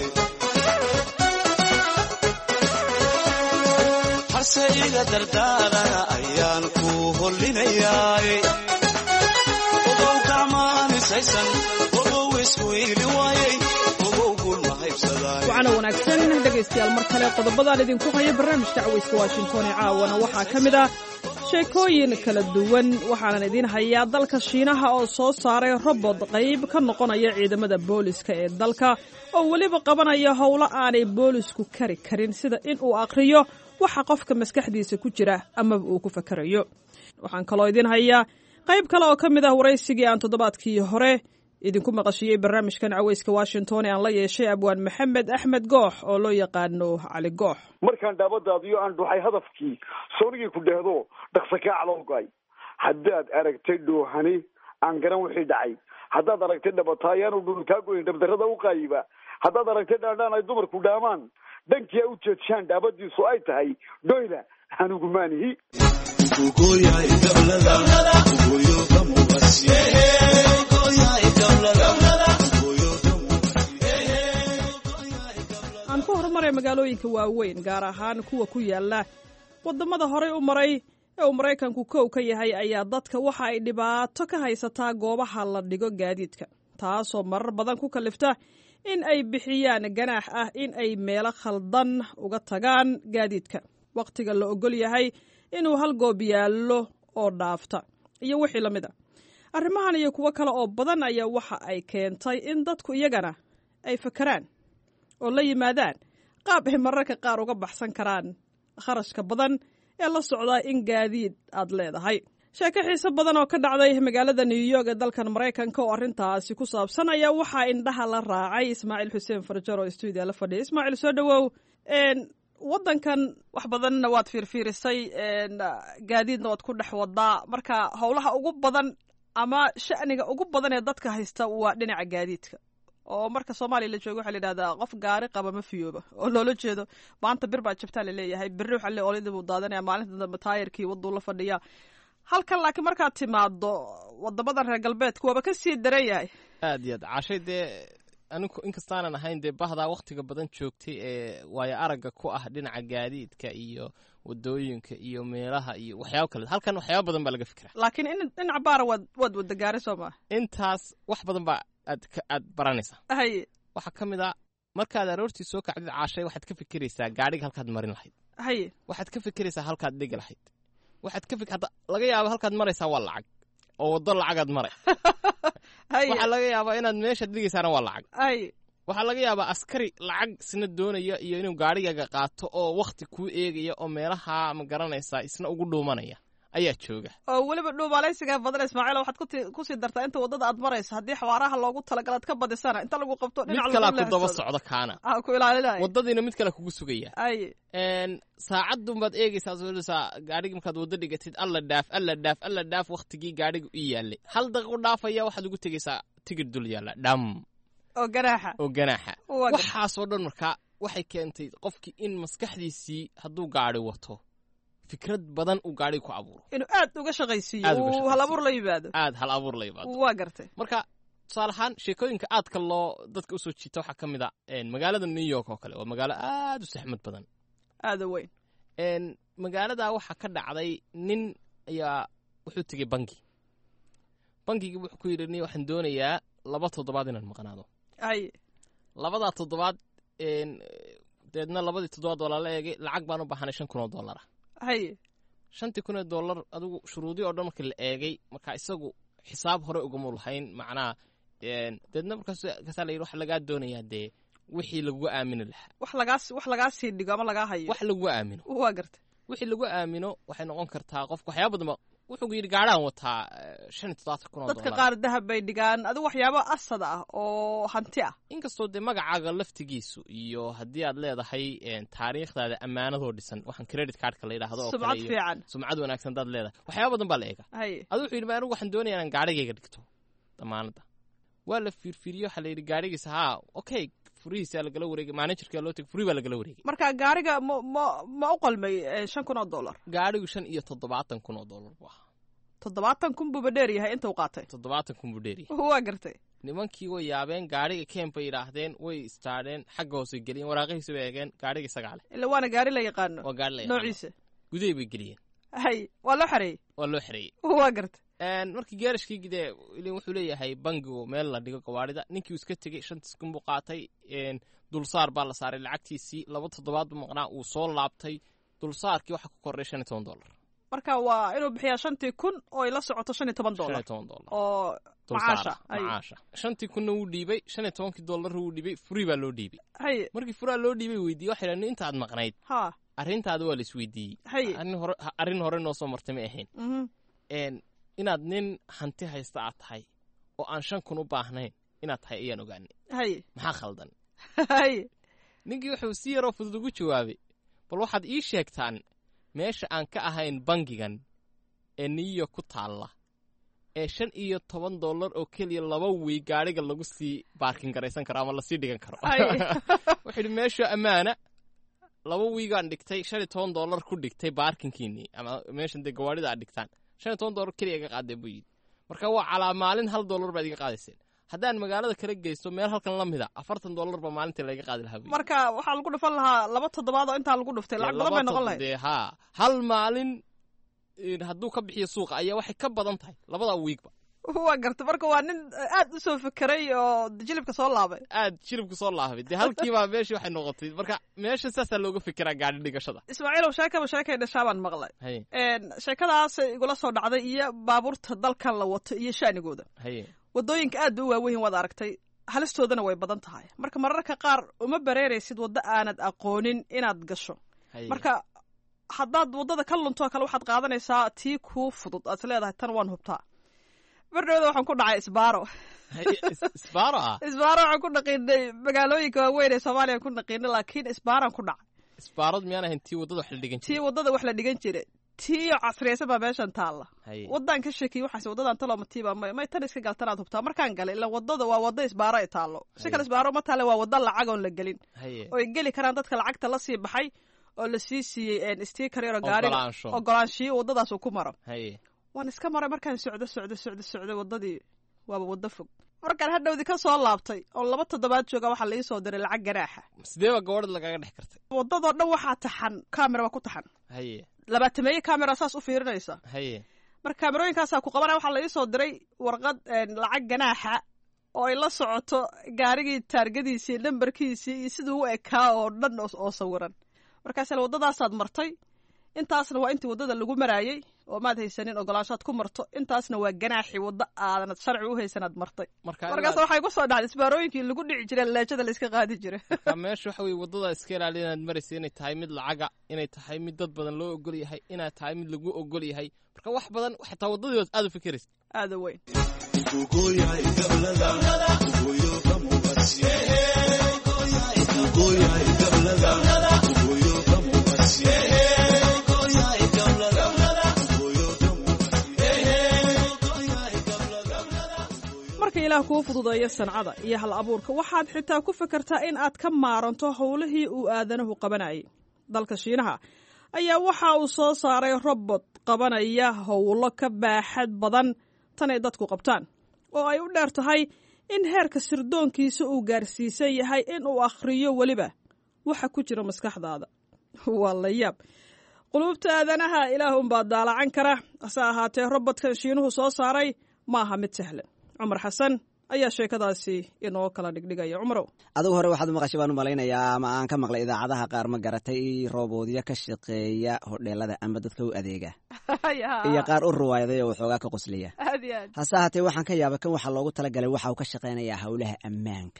harse iga dardaarana ayaan ku hollinayaay ogow gacmaanisaysan ogow iswiili waayay waxaana wanaagsan dhegaystayaal mar kale qodobadaan idinku haya barnaamijka Cawayska Washington ee caawana waxaa ka mid ah sheekooyin kala duwan waxaanan idiin hayaa dalka Shiinaha oo soo saaray robot qayb ka noqonaya ciidamada booliska ee dalka oo waliba qabanaya howlo aanay boolisku kari karin sida in uu aqriyo waxa qofka maskaxdiisa ku jira ama uu ku fakarayo waxaan kaloo idiin hayaa qayb kale oo ka mid ah waraysigii aan toddobaadkii hore idinku maqashiyay barnaamijkan Cawayska Washington ee aan la yeeshay abwaan Maxamed Axmed Goox oo loo yaqaano Cali Goox markaan daabadaadiyo aan dhuxay hadafkii soonigii ku dheehdo dhaqso ka calowgay haddaad aragtay dhoohani aan garan wixii dhacay haddaad aragtay dhabataayaan uu dhulka goyn dabdarada u qayba haddaad aragtay dhaadhaan ay dumarku dhaamaan dhankii u jeedshaan daabadiisu ay tahay doyla anugu maanihi ugoyay gablada ugoyo kamubasi aan ku horumaray magaalooyinka waaweyn gaar ahaan kuwa ku yaala wadamada horey u maray ee uu Mareykanku kow ka yahay ayaa dadka waxa ay dhibaato ka haysataa goobaha la dhigo gaadiidka taasoo marar badan ku kalifta in ay bixiyaan ganaax ah in ay meelo khaldan uga tagaan gaadiidka waqtiga la ogol yahay inuu hal goob yaallo oo dhaafta iyo wixii la mid ah arrimahan iyo kuwa kale oo badan ayaa waxa ay keentay in dadku iyagana ay fakaraan oo la yimaadaan qaab ay mararka qaar uga baxsan karaan kharashka badan ee la socda in gaadiid aad leedahay sheeko xiiso badan oo ka dhacday magaalada New York ee dalkan Mareykanka oo arrintaasi ku saabsan ayaa waxaa indhaha la raacay Ismaaciil Xuseen Farjar oo studio la fadhiya Ismaaciil soo dhawow een wadankan wax badanna waad fiirfiirisay een gaadiidna waad ku dhex wadaa marka howlaha ugu badan ama shaniga ugu badan ee dadka haysta waa dhinaca gaadiidka oo marka Soomaaliya la joogo waxa la yiraahdaa qof gaari qaba ma fiyooba oo loola jeedo maanta bir baa jabta la leeyahay birri waxa la oolida buu daadanaya maalinta dambe taayirkii waddu la fadhiya halkan laakiin markaad timaado wadamada reer galbeedku waaba ka sii daran yahay aad iyo aad cashay dee anigu inkastaanan ahayn dee bahdaa waqtiga badan joogtay ee waayo aragga ku ah dhinaca gaadiidka iyo wadooyinka iyo meelaha iyo waxyaabo kale halkan waxyaabo badan baa laga fikraa laakiin in dhinaca baara waad waad wada gaari soo ma intaas wax badan baa aad aad baranaysaa hay waxa ka mid ah markaad aroortii soo kacdid caashay waxaad ka fikiraysaa gaadhiga halkaad marin lahayd haye waxaad ka fikiraysaa halkaad dhigi lahayd waxaad ka fik hadda laga yaabo halkaad maraysaa waa lacag oo waddo lacagaad maray waxaa laga yaabaa inaad meeshaad dhigaysaana waa lacag haye waxaa laga yaabaa askari lacag isna doonaya iyo inuu gaadhigaaga qaato oo wakti kuu eegaya oo meelaha ma garanaysaa isna ugu dhuumanaya ayaa jooga oo weliba dhuumaalaysiga badan Ismaaciil waxaad ku sii dartaa inta wadada aad marayso haddii xawaaraha loogu talagalaad ka badisana inta lagu qabto dhinac mid kale ku daba socdo kaana ah ku ilaalinay wadadiina mid kale kugu sugaya ay een saacadun baad eegaysaa soo gaadhiga markaad wada dhigatid alla dhaaf alla dhaaf alla dhaaf waqtigii gaadhigu ii yaalay hal daqiiqo dhaafaya waxaad ugu tagaysaa tigir dul yaala dham oo ganaaxa oo ganaaxa waxaasoo dhan markaa waxay keentay qofkii in maskaxdiisii hadduu gaadhi wato fikrad badan uu gaadhiga ku abuuro inuu aad uga shaqaysiiyo uu hal abuur la yimaado aad hal abuur la yimaado waa gartay marka tusaale ahaan sheekooyinka aadka loo dadka usoo jiita waxaa ka mid a magaalada New York oo kale waa magaalo aad u saxmad badan aad u weyn een magaalada waxaa ka dhacday nin ayaa wuxuu tegey bangi bangigii wuxuu ku yidhi waxaan doonayaa laba toddobaad inaan maqnaado ay labada toddobaad een deedna labadii toddobaad waa la eegay lacag baan u baahanay shan kun oo dollar hay shantii kun oo dollar adigu shuruudii oo dhan markii la eegay marka isagu xisaab hore ugama lahayn macnaha een deedna markaas ka la yiri wax laga doonayaa de wixii lagu aamino lahaa wax lagaas wax laga sii dhigo ama laga hayo wax lagu aamino waa gartay wixii lagu aamino waxay noqon kartaa qofku waxyaabo badan wuxuu yiri gaaraan wataa shan iyo toban kun oo dollar dadka qaar dahab bay dhigaan adigu waxyaabo asad ah oo hanti ah inkastoo de magacaaga laftigiisu iyo haddii aad leedahay taariikhdaada ammaanadoo dhisan waxaan credit cardka la yidhaahdo oo kale iyo sumcad wanaagsan dad leedahay waxyaabo badan baa la eega adigu wuxuu yidhi anigu waxaan doonayaa inaan gaadhigayga dhigto damaanada waa la fiirfiiriyo waxaa la yidhi gaadhigiisa haa okay furihiisa lagala wareegay managerka loo tagay furi baa lagala wareegay marka gaariga ma ma ma u qalmay shan kun oo dollar gaarigu shan iyo toddobaatan kun oo dollar buu ahaa toddobaatan kun buu dheer yahay inta uu qaatay toddobaatan kun buu dheer yahay waa gartay nimankii way yaabeen gaariga keen bay yidhaahdeen way istaadheen xagga hoose geliyeen waraaqahiisa bay eegeen gaariga isagaa leh ila waana gaari la yaqaano waa gaari la yaqaano noociisa gudahay bay geliyeen hay waa loo xareeyey waa loo xareeyey waa gartay markii geerashkii gidee wuxuu leeyahay bangigu meel la dhigo gawaarida ninkii uu iska tegey shantiis kun buu qaatay dulsaar baa la saaray lacagtiisii laba toddobaad buu maqnaa uu soo laabtay dulsaarkii waxaa ku kordhay shan iyo toban dollar marka waa inuu bixiyaa shantii kun oo ay la socoto shan iyo toban dollar shan iyo toban dollar oo macaasha macaasha shantii kunna wuu dhiibay shan iyo tobankii dollar wuu dhiibay furi baa loo dhiibay haye markii furaa loo dhiibay weydiiyey waxay yidhahdeen intaad maqnayd ha arrintaada waa la isweydiiyey haye arrin hore arrin hore noo soo martay ma ahayn een inaad nin hanti haysta aad tahay oo aan shan kun u baahnayn inaad tahay ayaan ogaanay haye maxaa khaldan haye ninkii wuxuu si yaroo fudud ugu jawaabay bal waxaad ii sheegtaan meesha aan ka ahayn bangigan ee New York ku taalla ee shan iyo toban dollar oo keliya laba wiy gaariga lagu sii baarkin garaysan karo ama lasii dhigan karo wuxuu yidhi meesha ammaana laba wiigaan dhigtay shan iyo toban dollar ku dhigtay baarkinkiinii ama meeshan dee gawaarida aad dhigtaan shan iyo toban dollar keliya iga qaadee buu yidhi marka waa calaa maalin hal dollar baad iga qaadayseen haddaan magaalada kala geysto meel halkan la mida afartan dollar baa maalintii laga qaadi lahaa marka waxaa lagu dhufan lahaa laba toddobaad oo intaa lagu dhuftay lacag badan bay noqon lahayd dee haa hal maalin hadduu ka bixiyo suuqa ayaa waxay ka badan tahay labada wiigba waa garta marka waa nin aad u soo fekeray oo jilibka soo laabay aad jilibka soo laabay dee halkiibaa meeshii waxay noqotay marka meesha saasaa looga fekeraa gaadhi dhigashada ismaaciilow sheekaba sheekay dhashaa baan maqlay sheekadaas igula soo dhacday iyo baabuurta dalkan la wato iyo shaanigooda wadooyinka aad u waaweyn waad aragtay halistoodana way badan tahay marka mararka qaar uma bareeraysid waddo aanad aqoonin inaad gasho marka haddaad waddada ka luntoo kale waxaad qaadanaysaa tii kuu fudud aad is leedahay tan waan hubtaa bardhowda waxaan ku dhacay isbaaro isbaaro ah isbaaro waxaan ku dhaqiinay magaalooyinka waaweyn ee soomaaliya ku dhaqiinay laakiin isbaaraan ku dhacay isbaarad miyaan ahayn tii waddada wax la dhigan jiray tii waddada wax la dhigan jiray tii casriyaysan baa meeshan taalla waddaan ka sheekiyey waxaas waddadan talooma tiiba may may tan iska galtanaad hubtaa markaan galay ilaa waddada waa waddo isbaaro ay taallo si kale isbaaro ma taale waa waddo lacag oon la gelin oo ay geli karaan dadka lacagta la sii baxay oo la sii siiyey stiikar yaroo gaariga ogolaanshiyo waddadaas uu ku maro waan iska maray markaan socdo socdo socdo socdo waddadii waaba waddo fog markaan hadhowdii ka soo laabtay oo laba toddobaad jooga waxaa laii soo diray lacag ganaaxa sidee baa gabadhad lagaga dhex kartay waddadoo dhan waxaa taxan kamera waa ku taxan haye labaatameeye kamera saas u fiirinaysa haye marka kaamerooyinkaasaa ku qabanaya waxaa laii soo diray warqad lacag ganaaxa oo ay la socoto gaarigii taargadiisii nambarkiisii iyo siduu u ekaa oo dhan oo sawiran. markaasle waddadaasaad martay, intaasna waa intii waddada lagu maraayey oo maad haysanin ogolaanshaad ku marto, intaasna waa ganaaxii waddo aadanad sharci u haysanaad martay. markaas waxay ku soo dhacday isbaarooyinkii lagu dhici jiray leejada la iska qaadi jiray. marka meesha waxa weye waddada iska ilaali inaad maraysa inay tahay mid lacaga, inay tahay mid dad badan loo ogol yahay, inay tahay mid lagu ogol yahay. marka wax badan xataa waddadii aad u fikiraysa aada weyn. marka ilaah kuu fududeeyo sancada iyo hal abuurka, waxaad xitaa ku fakartaa in aad ka maaranto howlihii uu aadanuhu qabanayay. dalka Shiinaha ayaa waxa uu soo saaray robot qabanaya howlo ka baaxad badan tan ay dadku qabtaan, oo ay u dheer tahay in heerka sirdoonkiisa uu gaarsiisan yahay in uu akhriyo weliba waxa ku jira maskaxdaada. waa la yaab. qulubta aadanaha ilaah unbaa daalacan kara, hase ahaatee robotkan Shiinuhu soo saaray ma aha mid sahlan. cumar xasan ayaa sheekadaasi inoo kala dhigdhigaya. cumarow, adigu hore waxaad maqashay baan u malaynayaa ama aan ka maqlay idaacadaha qaar, ma garatay roboodyo ka shaqeeya hodheelada ama dadka u adeega iyo qaar u ruwaayaday oo waxoogaa ka qoslaya. hase ahaatee waxaan ka yaaba kan waxaa loogu talagalay waxa uu ka shaqaynayaa howlaha ammaanka.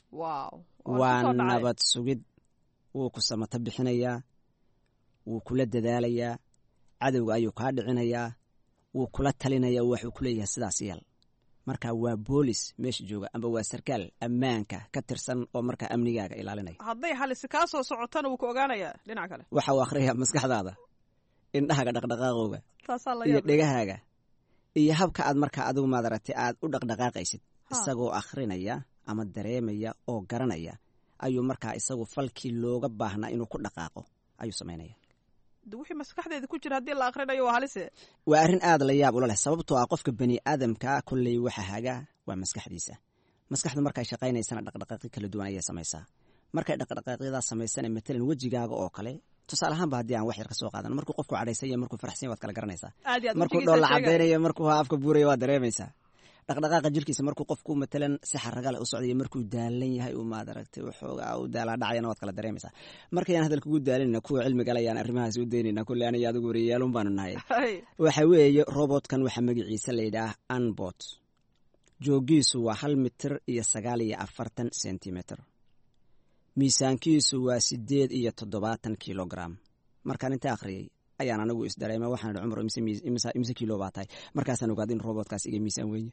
waa nabad sugid. wuu ku samata bixinayaa, wuu kula dadaalayaa, cadowga ayuu kaa dhicinayaa, wuu kula talinayaa, waxuu ku leeyahay sidaas yeel. marka waa boolis meesha jooga amba waa sarkaal ammaanka ka tirsan oo markaa amnigaaga ilaalinaya. hadday halisi kaa soo socotana wuu ku ogaanayaa dhinac kale. waxa uu akhriyaa maskaxdaada, indhahaaga dhaqdhaqaaqooga iyo dhegahaaga iyo habka aad markaa adigu maad aragtay aad u dhaqdhaqaaqaysid. isagoo akhrinaya ama dareemaya oo garanaya ayuu markaa isagu falkii looga baahnaa inuu ku dhaqaaqo ayuu samaynaya. wixii maskaxdeeda ku jira haddii la akhrinayo waa halise. waa arrin aad la yaab ula leh, sababtoo ah qofka bani aadamka kolley waxa haga waa maskaxdiisa. maskaxdu markay shaqaynaysana dhaqdhaqaaqyo kala duwan ayay samaysaa. markay dhaqdhaqaaqyadaa samaysana matalan wejigaaga oo kale, tusaale ahaanba haddii aan wax yar ka soo qaadan, markuu qofku cadhaysan iyo markuu faraxsan waad kala garanaysaa. markuu dhoolla cadaynayo, markuu afka buuraya waad dareemaysaa. dhaqdhaqaaqa jirkiisa markuu qofku matalan si xaragale u socdayo, markuu daalan yahay uu maad aragtay waxoogaa u daalaa dhacayana waad kala dareemaysaa. markayaan hadalka ugu daalinayna kuwa cilmigal ayaan arrimahaas u daynayna, kulle aniga adigu wariyaalun baanu nahay. waxa weeye robotkan waxaa magaciisa la yidhaah anbot. joogiisu waa hal mitir iyo sagaal iyo afartan sentimitir. miisaankiisu waa sideed iyo toddobaatan kilogram. markaan inta akhriyey ayaan anagu isdareema, waxaan idhi cumar imise kilo baa tahay. markaasaan ogaaday in robotkaas iga miisaan weeye.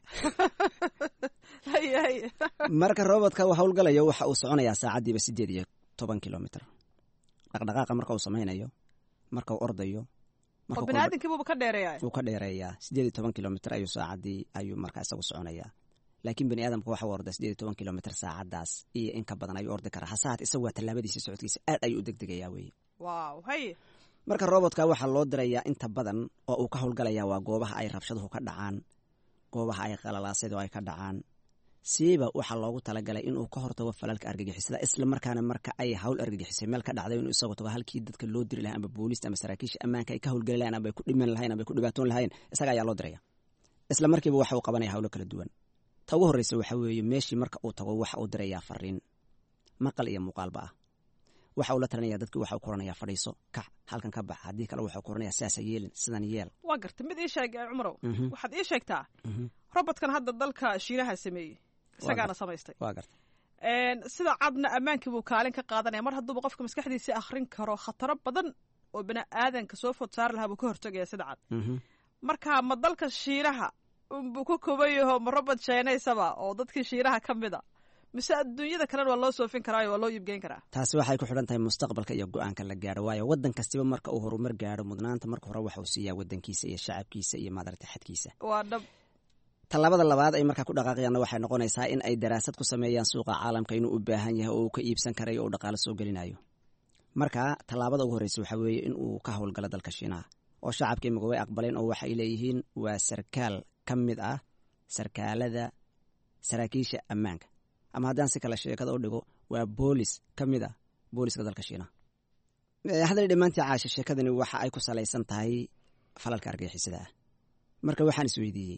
marka robotka uu howlgalayo waxa uu soconayaa saacaddiiba sideed iyo toban kilomitr. dhaqdhaqaaqa marka uu samaynayo, marka uu ordayo, baniaadamkiibuuba ka dheereeyaa wuu ka dheereeyaa sideed iyo toban kilomitr ayuu saacaddii ayuu markaa isagu soconayaa. laakiin bani aadamka waxa uu orda sideed iyo toban kilomitr saacaddaas iyo in ka badan ayuu ordi karaa. hase ahaatee isagu waa tallaabadiisa socodkiisa aad ayuu u degdegayaa weye. marka robotka waxaa loo dirayaa inta badan oo uu ka howlgalayaa waa goobaha ay rabshaduhu ka dhacaan, goobaha ay qalalaasyadu ay ka dhacaan. siiba waxaa loogu talagalay inuu ka hortago falalka argagixisada, isla markaana marka ay hawl argagixisay meel ka dhacday inuu isagu tago halkii dadka loo diri lahaa amba booliista ama saraakiisha ammaanka ay ka howlgali lahayn amba ay ku dhiman lahayn amba ay ku dhibaatoon lahayn, isaga ayaa loo diraya. isla markiiba waxa uu qabanaya hawlo kala duwan. ta ugu horreysa waxa weeye meeshii marka uu tago waxa uu dirayaa fariin maqal iyo muuqaalba ah. waxa uu la talinaya dadkii, waxa uu koranayaa fadhiiso, kac, halkan ka bax, haddii kale waxa uu koranayaa sidaasa yeelin, sidan yeel. waa gartay mid ii sheeg cumarow, waxaad ii sheegtaa robotkan hadda dalka Shiinaha sameeyey isagaana samaystay. waa gartay sida cadna ammaankii buu kaalin ka qaadanaya. mar hadduuba qofka maskaxdiisa akhrin karo, khataro badan oo bini aadanka soo food saari lahaa buu ka hortagaya sida cad. marka ma dalka Shiinaha unbuu ku kooban yaho ma robot sheenaysaba oo dadkii Shiinaha ka mid a, mise adduunyada kalena waa loo soofin karaa, waa loo iibgeyn karaa? taasi waxay ku xidhan tahay mustaqbalka iyo go-aanka la gaadho. waayo waddan kastiba marka uu horumar gaadho, mudnaanta marka hore waxa uu siiyaa waddankiisa iyo shacabkiisa iyo maadaragta xadkiisa. waa dhab. tallaabada labaad ay markaa ku dhaqaaqayaanna waxay noqonaysaa in ay daraasad ku sameeyaan suuqa caalamka inuu u baahan yahay oo uu ka iibsan karayo oo dhaqaalo soo gelinayo. marka tallaabada ugu horreysa waxaa weeye in uu ka howlgalo dalka Shiinaha, oo shacabka imika way aqbaleen oo waxay leeyihiin waa sarkaal ka mid ah sarkaalada saraakiisha ammaanka, ama haddaan si kale sheekada u dhigo waa boolis ka mid ah booliska dalka Shiinaha. haddana dhammaantii caasha sheekadani waxa ay ku salaysan tahay falalka argagixisada ah. marka waxaan isweydiiyey,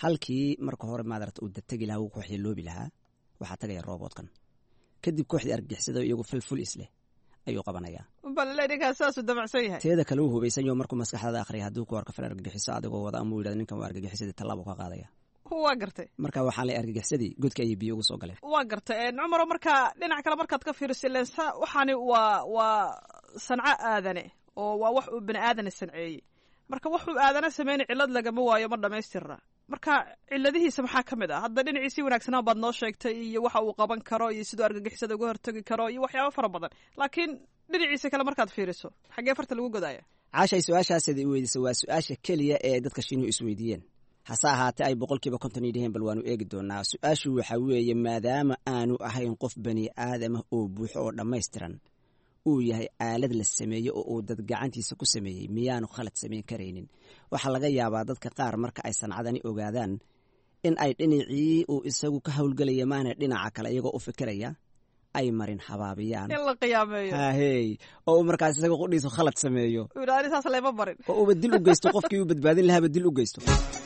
halkii marka hore maadarata uu dategi lahaa uu kooxdii loobi lahaa waxaa tagaya roobotkan kadib kooxdii argagixisada iyagu filful isleh ayuu qabanayaa balle ninkaas saasuu damacsan yahay teeda kale uu hubaysan yaho markuu maskaxdaada akhriya hadduu ku arko fal argagixiso adigoo wada ama uu yidhahdo ninkan waa argagixisadii tallaabuu ka qaadaya waa gartay marka waxaa lay argagixisadii godka ayay biyo ugu soo galeen waa gartay cumaro marka dhinac kale markaad ka fiiriso ileen waxaani waa waa sanco aadane oo waa wax uu bini aadana sanceeyey marka waxuu aadana sameynay cillad lagama waayo ma dhamaystirna marka cilladihiisa maxaa ka mid ah hadda dhinaciisii wanaagsanaa baad noo sheegtay iyo waxa uu qaban karo iyo siduu argagixisada uga hortagi karo iyo waxyaaba fara badan laakiin dhinaciisa kale markaad fiiriso xaggee farta lagu godaaya caashay su-aashaasada i weydiisa waa su-aasha keliya ee dadka shiinuhu isweydiiyeen hase ahaatee ay boqolkiiba konton ii dhaheen bal waanu eegi doonaa su-aashu waxaa weeye maadaama aanu ahayn qof bani aadamah oo buuxo oo dhammaystiran uu yahay aalad la sameeyey oo uu dad gacantiisa ku sameeyey miyaanu khalad samayn karaynin waxaa laga yaabaa dadka qaar marka ay sancadani ogaadaan in ay dhinacii uu isagu ka howlgelaya maana dhinaca kale iyagoo u fikiraya ay marin habaabiyaan in la qiyaameeyo hahey oo uu markaas isaga qudhiisu khalad sameeyo saas lama barin oo uuba dil u geysto qofkii uu badbaadin lahaaba dil u geysto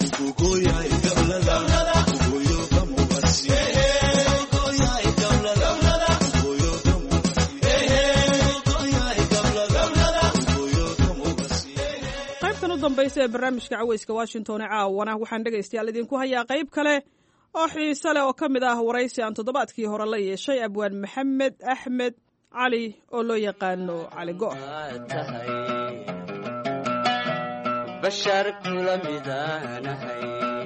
dambaysa ee barnaamijka caweyska washington ee caawana waxaan dhegaystayaal idinku hayaa qayb kale oo xiise leh oo ka mid ah waraysi aan toddobaadkii hore la yeeshay abwaan maxamed axmed cali oo loo yaqaano cali go' bashar kula midaanahay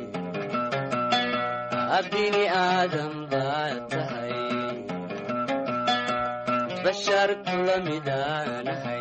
bini aadam baa tahay bashar kula midaanahay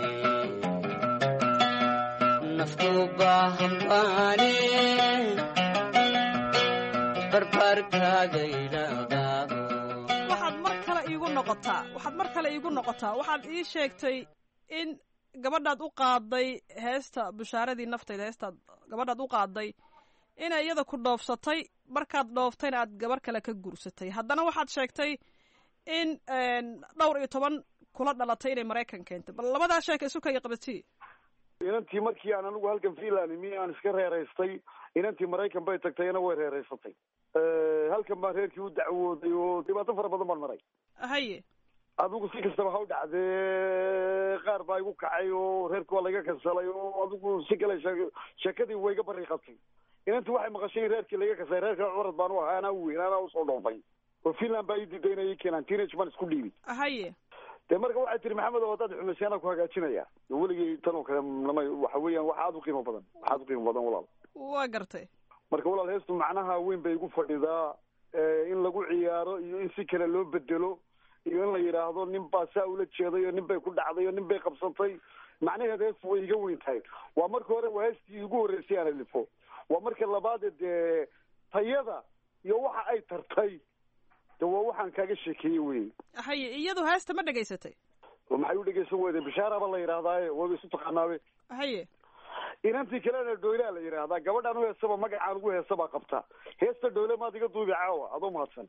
waxaad mar kale iigu noqotaa waxaad mar kale iigu noqotaa waxaad ii sheegtay in gabadhaad u qaaday heesta bushaaradii naftayda heestaad gabadhaad u qaaday inay iyada ku dhoofsatay markaad dhooftayna aad gabar kale ka guursatay haddana waxaad sheegtay in dhowr iyo toban kula dhalatay inay maraykan keentay bal labadaa sheeka isu kaya qabatii inantii markii aan anigu halkan finland mi aan iska reeraystay inantii maraykan bay tagtayna way reeraysatay halkan baan reerkii u dacwooday oo dhibaato fara badan baan maray haye adigu si kastaba ha u dhacdee qaar baa igu kacay oo reerki waa laiga kansalay oo adigu si kale sheekadii wayga bariiqatay inantii waxay maqashay in reerkii laiga kansalay reerka curad baan u ahaa anaa u weyn anaa usoo dhoofay oo finland baa ii diiday inay ii keenaan teenage baan isku dhiibi haye de marka waxay tiri maxamed oo dad xumaysay anaa ku hagaajinaya weligay tan oo kale lama waxa weeyaan wax aad u qiimo badan wax aad u qiimo badan walaal waa gartay marka walaal heestu macnaha weyn bay igu fadhidaa in lagu ciyaaro iyo in si kale loo bedelo iyo in la yidhaahdo nin baa saa ula jeeday oo nin bay ku dhacday oo nin bay qabsatay macnaheeda heestu way iga weyn tahay waa marka hore waa heestii igu horreysay aan alifo waa marka labaade dee tayada iyo waxa ay tartay de waa waxaan kaaga sheekeeyey wey haye iyadu heesta ma dhegaysatay maxay u dhegaysan weyday bishaaraba la yidhahdaaye waba isu taqaanaabe haye inantii kalena dhoylaa la yidhaahdaa gabadhaan u heesaba magacaan ugu heesabaa qabta heesta dhoyle maad iga duubi caawa adoo mahadsan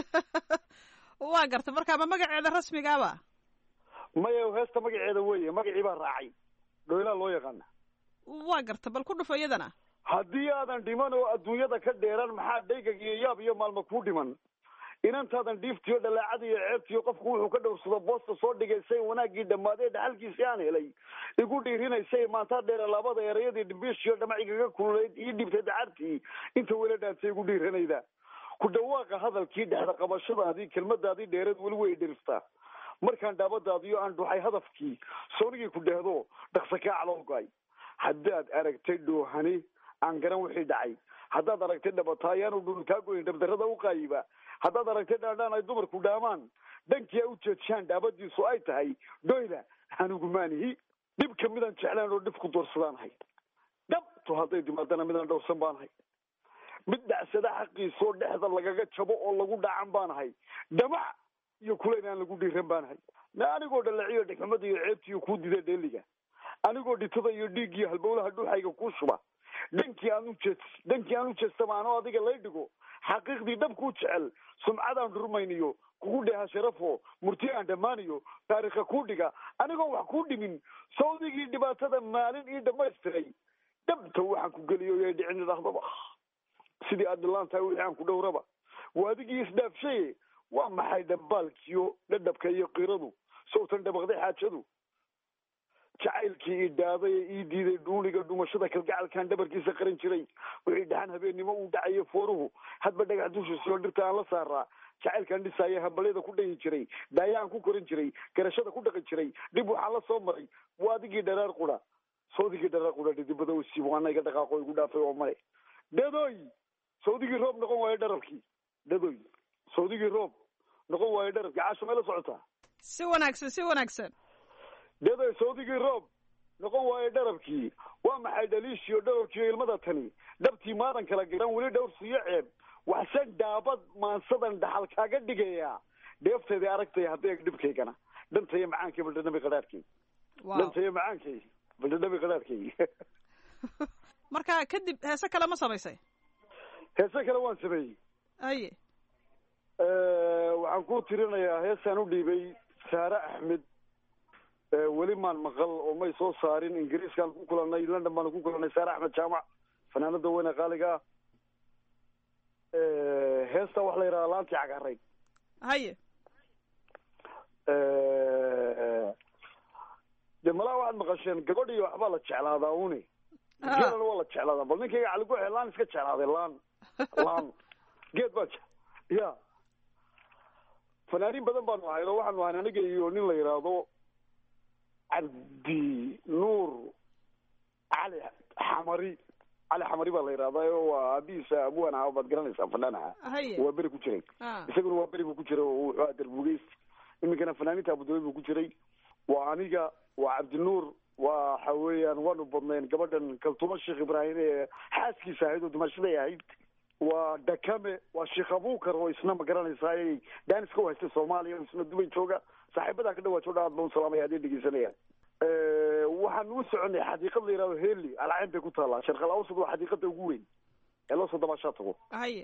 waa gartay marka ma magaceeda rasmigaaba maya heesta magaceeda weye magacii baa raacay dhoylaa loo yaqaana waa gartay bal ku dhufo iyadana haddii aadan dhiman oo adduunyada ka dheeran maxaa dhaygag iyo yaab iyo maalma kuu dhiman inantaadan dhiiftiyo dhalaacada iyo ceebtiyo qofku wuxuu ka dhowrsado boosta soo dhigaysay wanaaggii dhammaadee dhaxalkiisii aan helay igu dhiirinaysay maantaa dheere labada erayadii dhimbiishiyo dhamacigaga kululayd ii dhibtay dacartii inta wela dhaantay igu dhiiranayda ku dhawaaqa hadalkii dhexda qabashadaadii kelmadaadii dheereed weli way dhiriftaa markaan dhaabadaadiyo aan dhuxay hadafkii soonigii ku dhehdo dhaqsa kaa caloolgoay haddaad aragtay dhoohani aan garan wixii dhacay haddaad aragtay dhabataayaanu dhul kaa goyin dhabdarrada u qaayiba haddaad aragtay dhaandhaan ay dumarku dhaamaan dhankii ay u jeedshaan dhaabadiisu ay tahay dhoyla anigu maanihi dhibka midaan jeclaan oo dhibku doorsadaanahay dhabtu hadday dimaadana midaan dhowrsan baanahay mid dhacsada xaqiisoo dhexda lagaga jabo oo lagu dhacan baanahay dhamac iyo kulayn aan lagu dhiiran baanahay na anigoo dhalaciyo dhexumada iyo ceebtiiyo kuu dida dheeliga anigoo dhitada iyo dhiiggiyo halbowlaha dhuuxayga kuu shuba dhankii aan ujeed dhankii aan u jeestaba anoo adiga lay dhigo xaqiiqdii dhabkuu jecel sumcadaan dhurmayniyo kugu dheeha sharafo murti aan dhammaaniyo taariikha kuu dhiga anigoo wax kuu dhimin sawdigii dhibaatada maalin ii dhamaystiray dhabta waxaan ku geliyo yay dhicin idhaahdaba sidii aad dhilaan tahay wixii aan ku dhowraba waa adigii isdhaafshaye waa maxay dhambaalkiyo dhadhabka iyo qiradu sawtan dhabaqday xaajadu jacaylkii ii dhaaday ee ii diiday dhuuniga dhumashada kalgacalkan dhabarkiisa qaran jiray wixii dhaxan habeennimo uu dhacayo fooruhu hadba dhagax dushiisoo dhirta aan la saaraa jacaylkan dhisaaya hambalyada ku dhayi jiray daayaan ku korin jiray garashada ku dhaqan jiray dhib waxaan la soo maray waa adigii dharaar qura sawdigii dharaar qura dhidibada u siibo ana iga dhaqaaqo igu dhaafay oo male dhadoy sawdigii roob noqon waayo dharabkii dhadoy sawdigii roob noqon waayo dharabkii caasho may la socotaa si wanaagsan si wanaagsan dhadoy sawdigii roob noqon waayo dharabkii waa maxay dhaliishiyo dharabkiiyo ilmada tani dhabtii maadan kala garan weli dhowrsiiyo ceeb waxsan dhaabad maansadan dhaxal kaaga dhigaya dheefteedii aragtay hadday dhibkaygana dhantaya macaankay baldhanabi qadhaadhkay dhantaya macaankay baldhanabi qadhaadhkay marka kadib heese kale ma samaysay heese kale waan sameeyey aye waxaan ku tirinayaa heesaan u dhiibay saare axmed weli maan maqal oo may soo saarin ingiriiskaan ku kulanay london baanu ku kulanay saare axmed jaamac fanaanada weyne qaaliga ah heesta waxa la yidhahdaa laantii cagaarayd haye de malaa waxaad maqasheen gabadh iyo waxbaa la jeclaadaa uni geelana waa la jeclaadaa bal ninkayga caliguxe laan iska jeclaaday laan laan geed baa ya fanaaniin badan baanu ahayd oo waxaanu ahayn aniga iyo nin la yidhaahdo cabdi nuur cali xamari cali xamari baa la yidhahdaa oo waa aabihiisa abuan aha baad garanaysaa fanaan aha waa beri ku jiray isaguna waa beri buu ku jiray oo wuxuu darbugeys iminkana fanaaniinta abudabi buu ku jiray waa aniga waa cabdinuur waxa weeyaan waanu badnayn gabadhan kaltuma sheekh ibraahim ee xaaskiisa ahayd oo dimashaday ahayd waa dakame waa sheekh abukar oo isna ma garanaysaa daaniska u haystay soomaaliya isna dubay jooga saaxiibadaa ka dhawaa jooga aad baan u salaamaya haddii dhegeysanayaan waxaan u soconay xadiiqad la yidhahdo heli alcayn bay ku taallaa sharqal awsad waa xadiiqada ugu weyn ee loo soo dabaashaa tago haye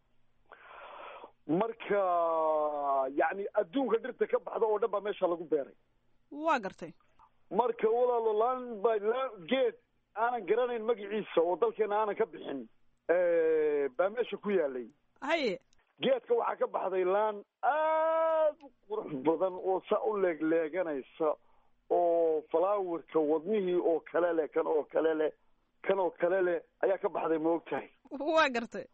marka yacni adduunka dhirta ka baxda oo dhan baa meesha lagu beeray waa gartay marka walaalo laan ba laan geed aanan garanayn magaciisa oo dalkeena aanan ka bixin baa meesha ku yaalay haye geedka waxaa ka baxday laan aad u qurux badan oo saa u leegleeganaysa oo flowerka wadnihii oo kale leh kan oo kale leh kan oo kale leh ayaa ka baxday ma og tahay waa gartay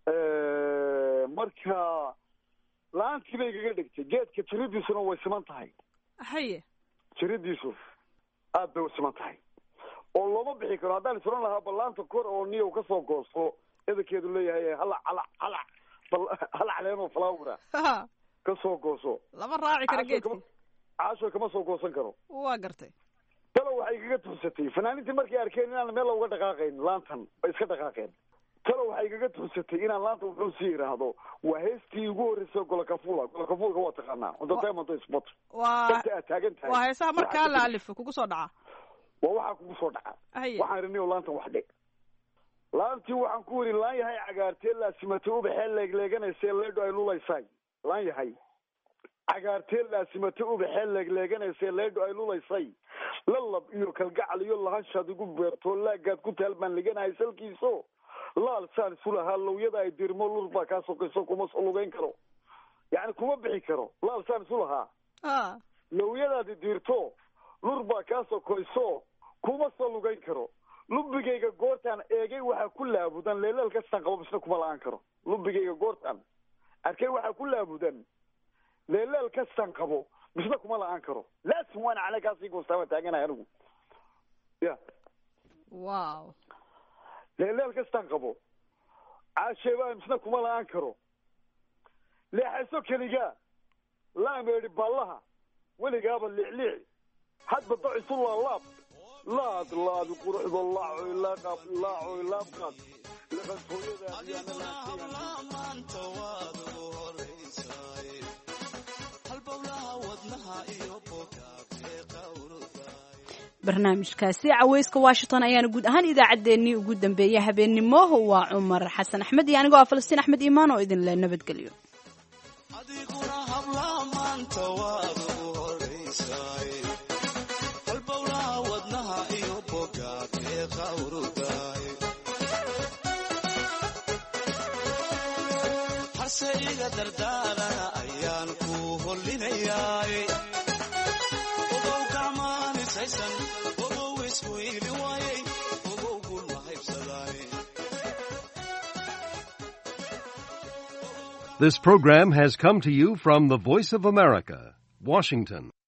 marka laantii bay igaga dhigtay geedka jiridiisuna way siman tahay haye jiridiisu aad bay u siman tahay oo looma bixi karo haddaan isran lahaa ballaanta kor oo niyow ka soo goosto edankeedu leeyahay halac halac halac halac leen oo flowera ka soo gooso lama raaci karo geedki caasho kama soo goosan karo waa gartay talo waxay igaga tursatay fanaaniintii markay arkeen inaan meel uga dhaqaaqayn laantan bay iska dhaqaaqeen talo waxay igaga tursatay inaan laanta wuxuu sii yidhaahdo waa heestii ugu horreysay golokafula golokafulka waa taqaanaa entertainment sport waa aad taagan tahay waa heesaha markaa la alifo kugu soo dhaca waa waxaa kugu soo dhaca waxaan rinio laantan wax dhe laantii waxaan ku yidhi laan yahay cagaartee laasimatay ubaxee leegleeganaysa leedho ay lulaysay laan yahay cagaartee laasimate ubaxee leegleeganaysa leedho ay lulaysay lalab iyo kalgacal iyo lahanshaad igu beerto laagaad ku taal baan liganahay salkiiso laal saan isu lahaa lowyada ay dirmo lur baa kaa sokayso kuma soo lugeyn karo yacni kuma bixi karo laal saan isu lahaa lowyadaadi diirto lur baa kaa sokoyso kuma soo lugeyn karo lubigayga goortaan eegay waxaa ku laabudan leeleel kastaan qabo misna kuma la-aan karo lubigayga goortaan arkay waxaa ku laabudan leeleel kastaan qabo misna kuma la-aan karo laasim waan cale kaasii goostaama taaganahay anigu ya wow leeleel kastaan qabo caasheebaa misna kuma la-aan karo leexayso keligaa laameedhi ballaha weligaaba liicliici hadba dacisu laalaab laad laadi quruxdo laacoy laaqaab laacoy laabqaad maanta waad ugu horaysaay halbowlaha wadnaha iyo bogaabee qawrdaay barnaamijkaasi caweyska washington ayaana guud ahaan idaacaddeenii ugu dambeeyay habeennimo waa cumar xasan axmed iyo anigoo ah falastiin axmed iimaan oo idin le nabadgelyo adiguna hablaha maanta waad ugu horaysaay halbowlaha wadnaha iyo bogaabee qawrdaay iga dardaarana ayaan ku hollinayaay ogow gacmaanisaysan ogow isku iili waayay ogow gul ma haybsadaay. This program has come to you from the Voice of America, Washington.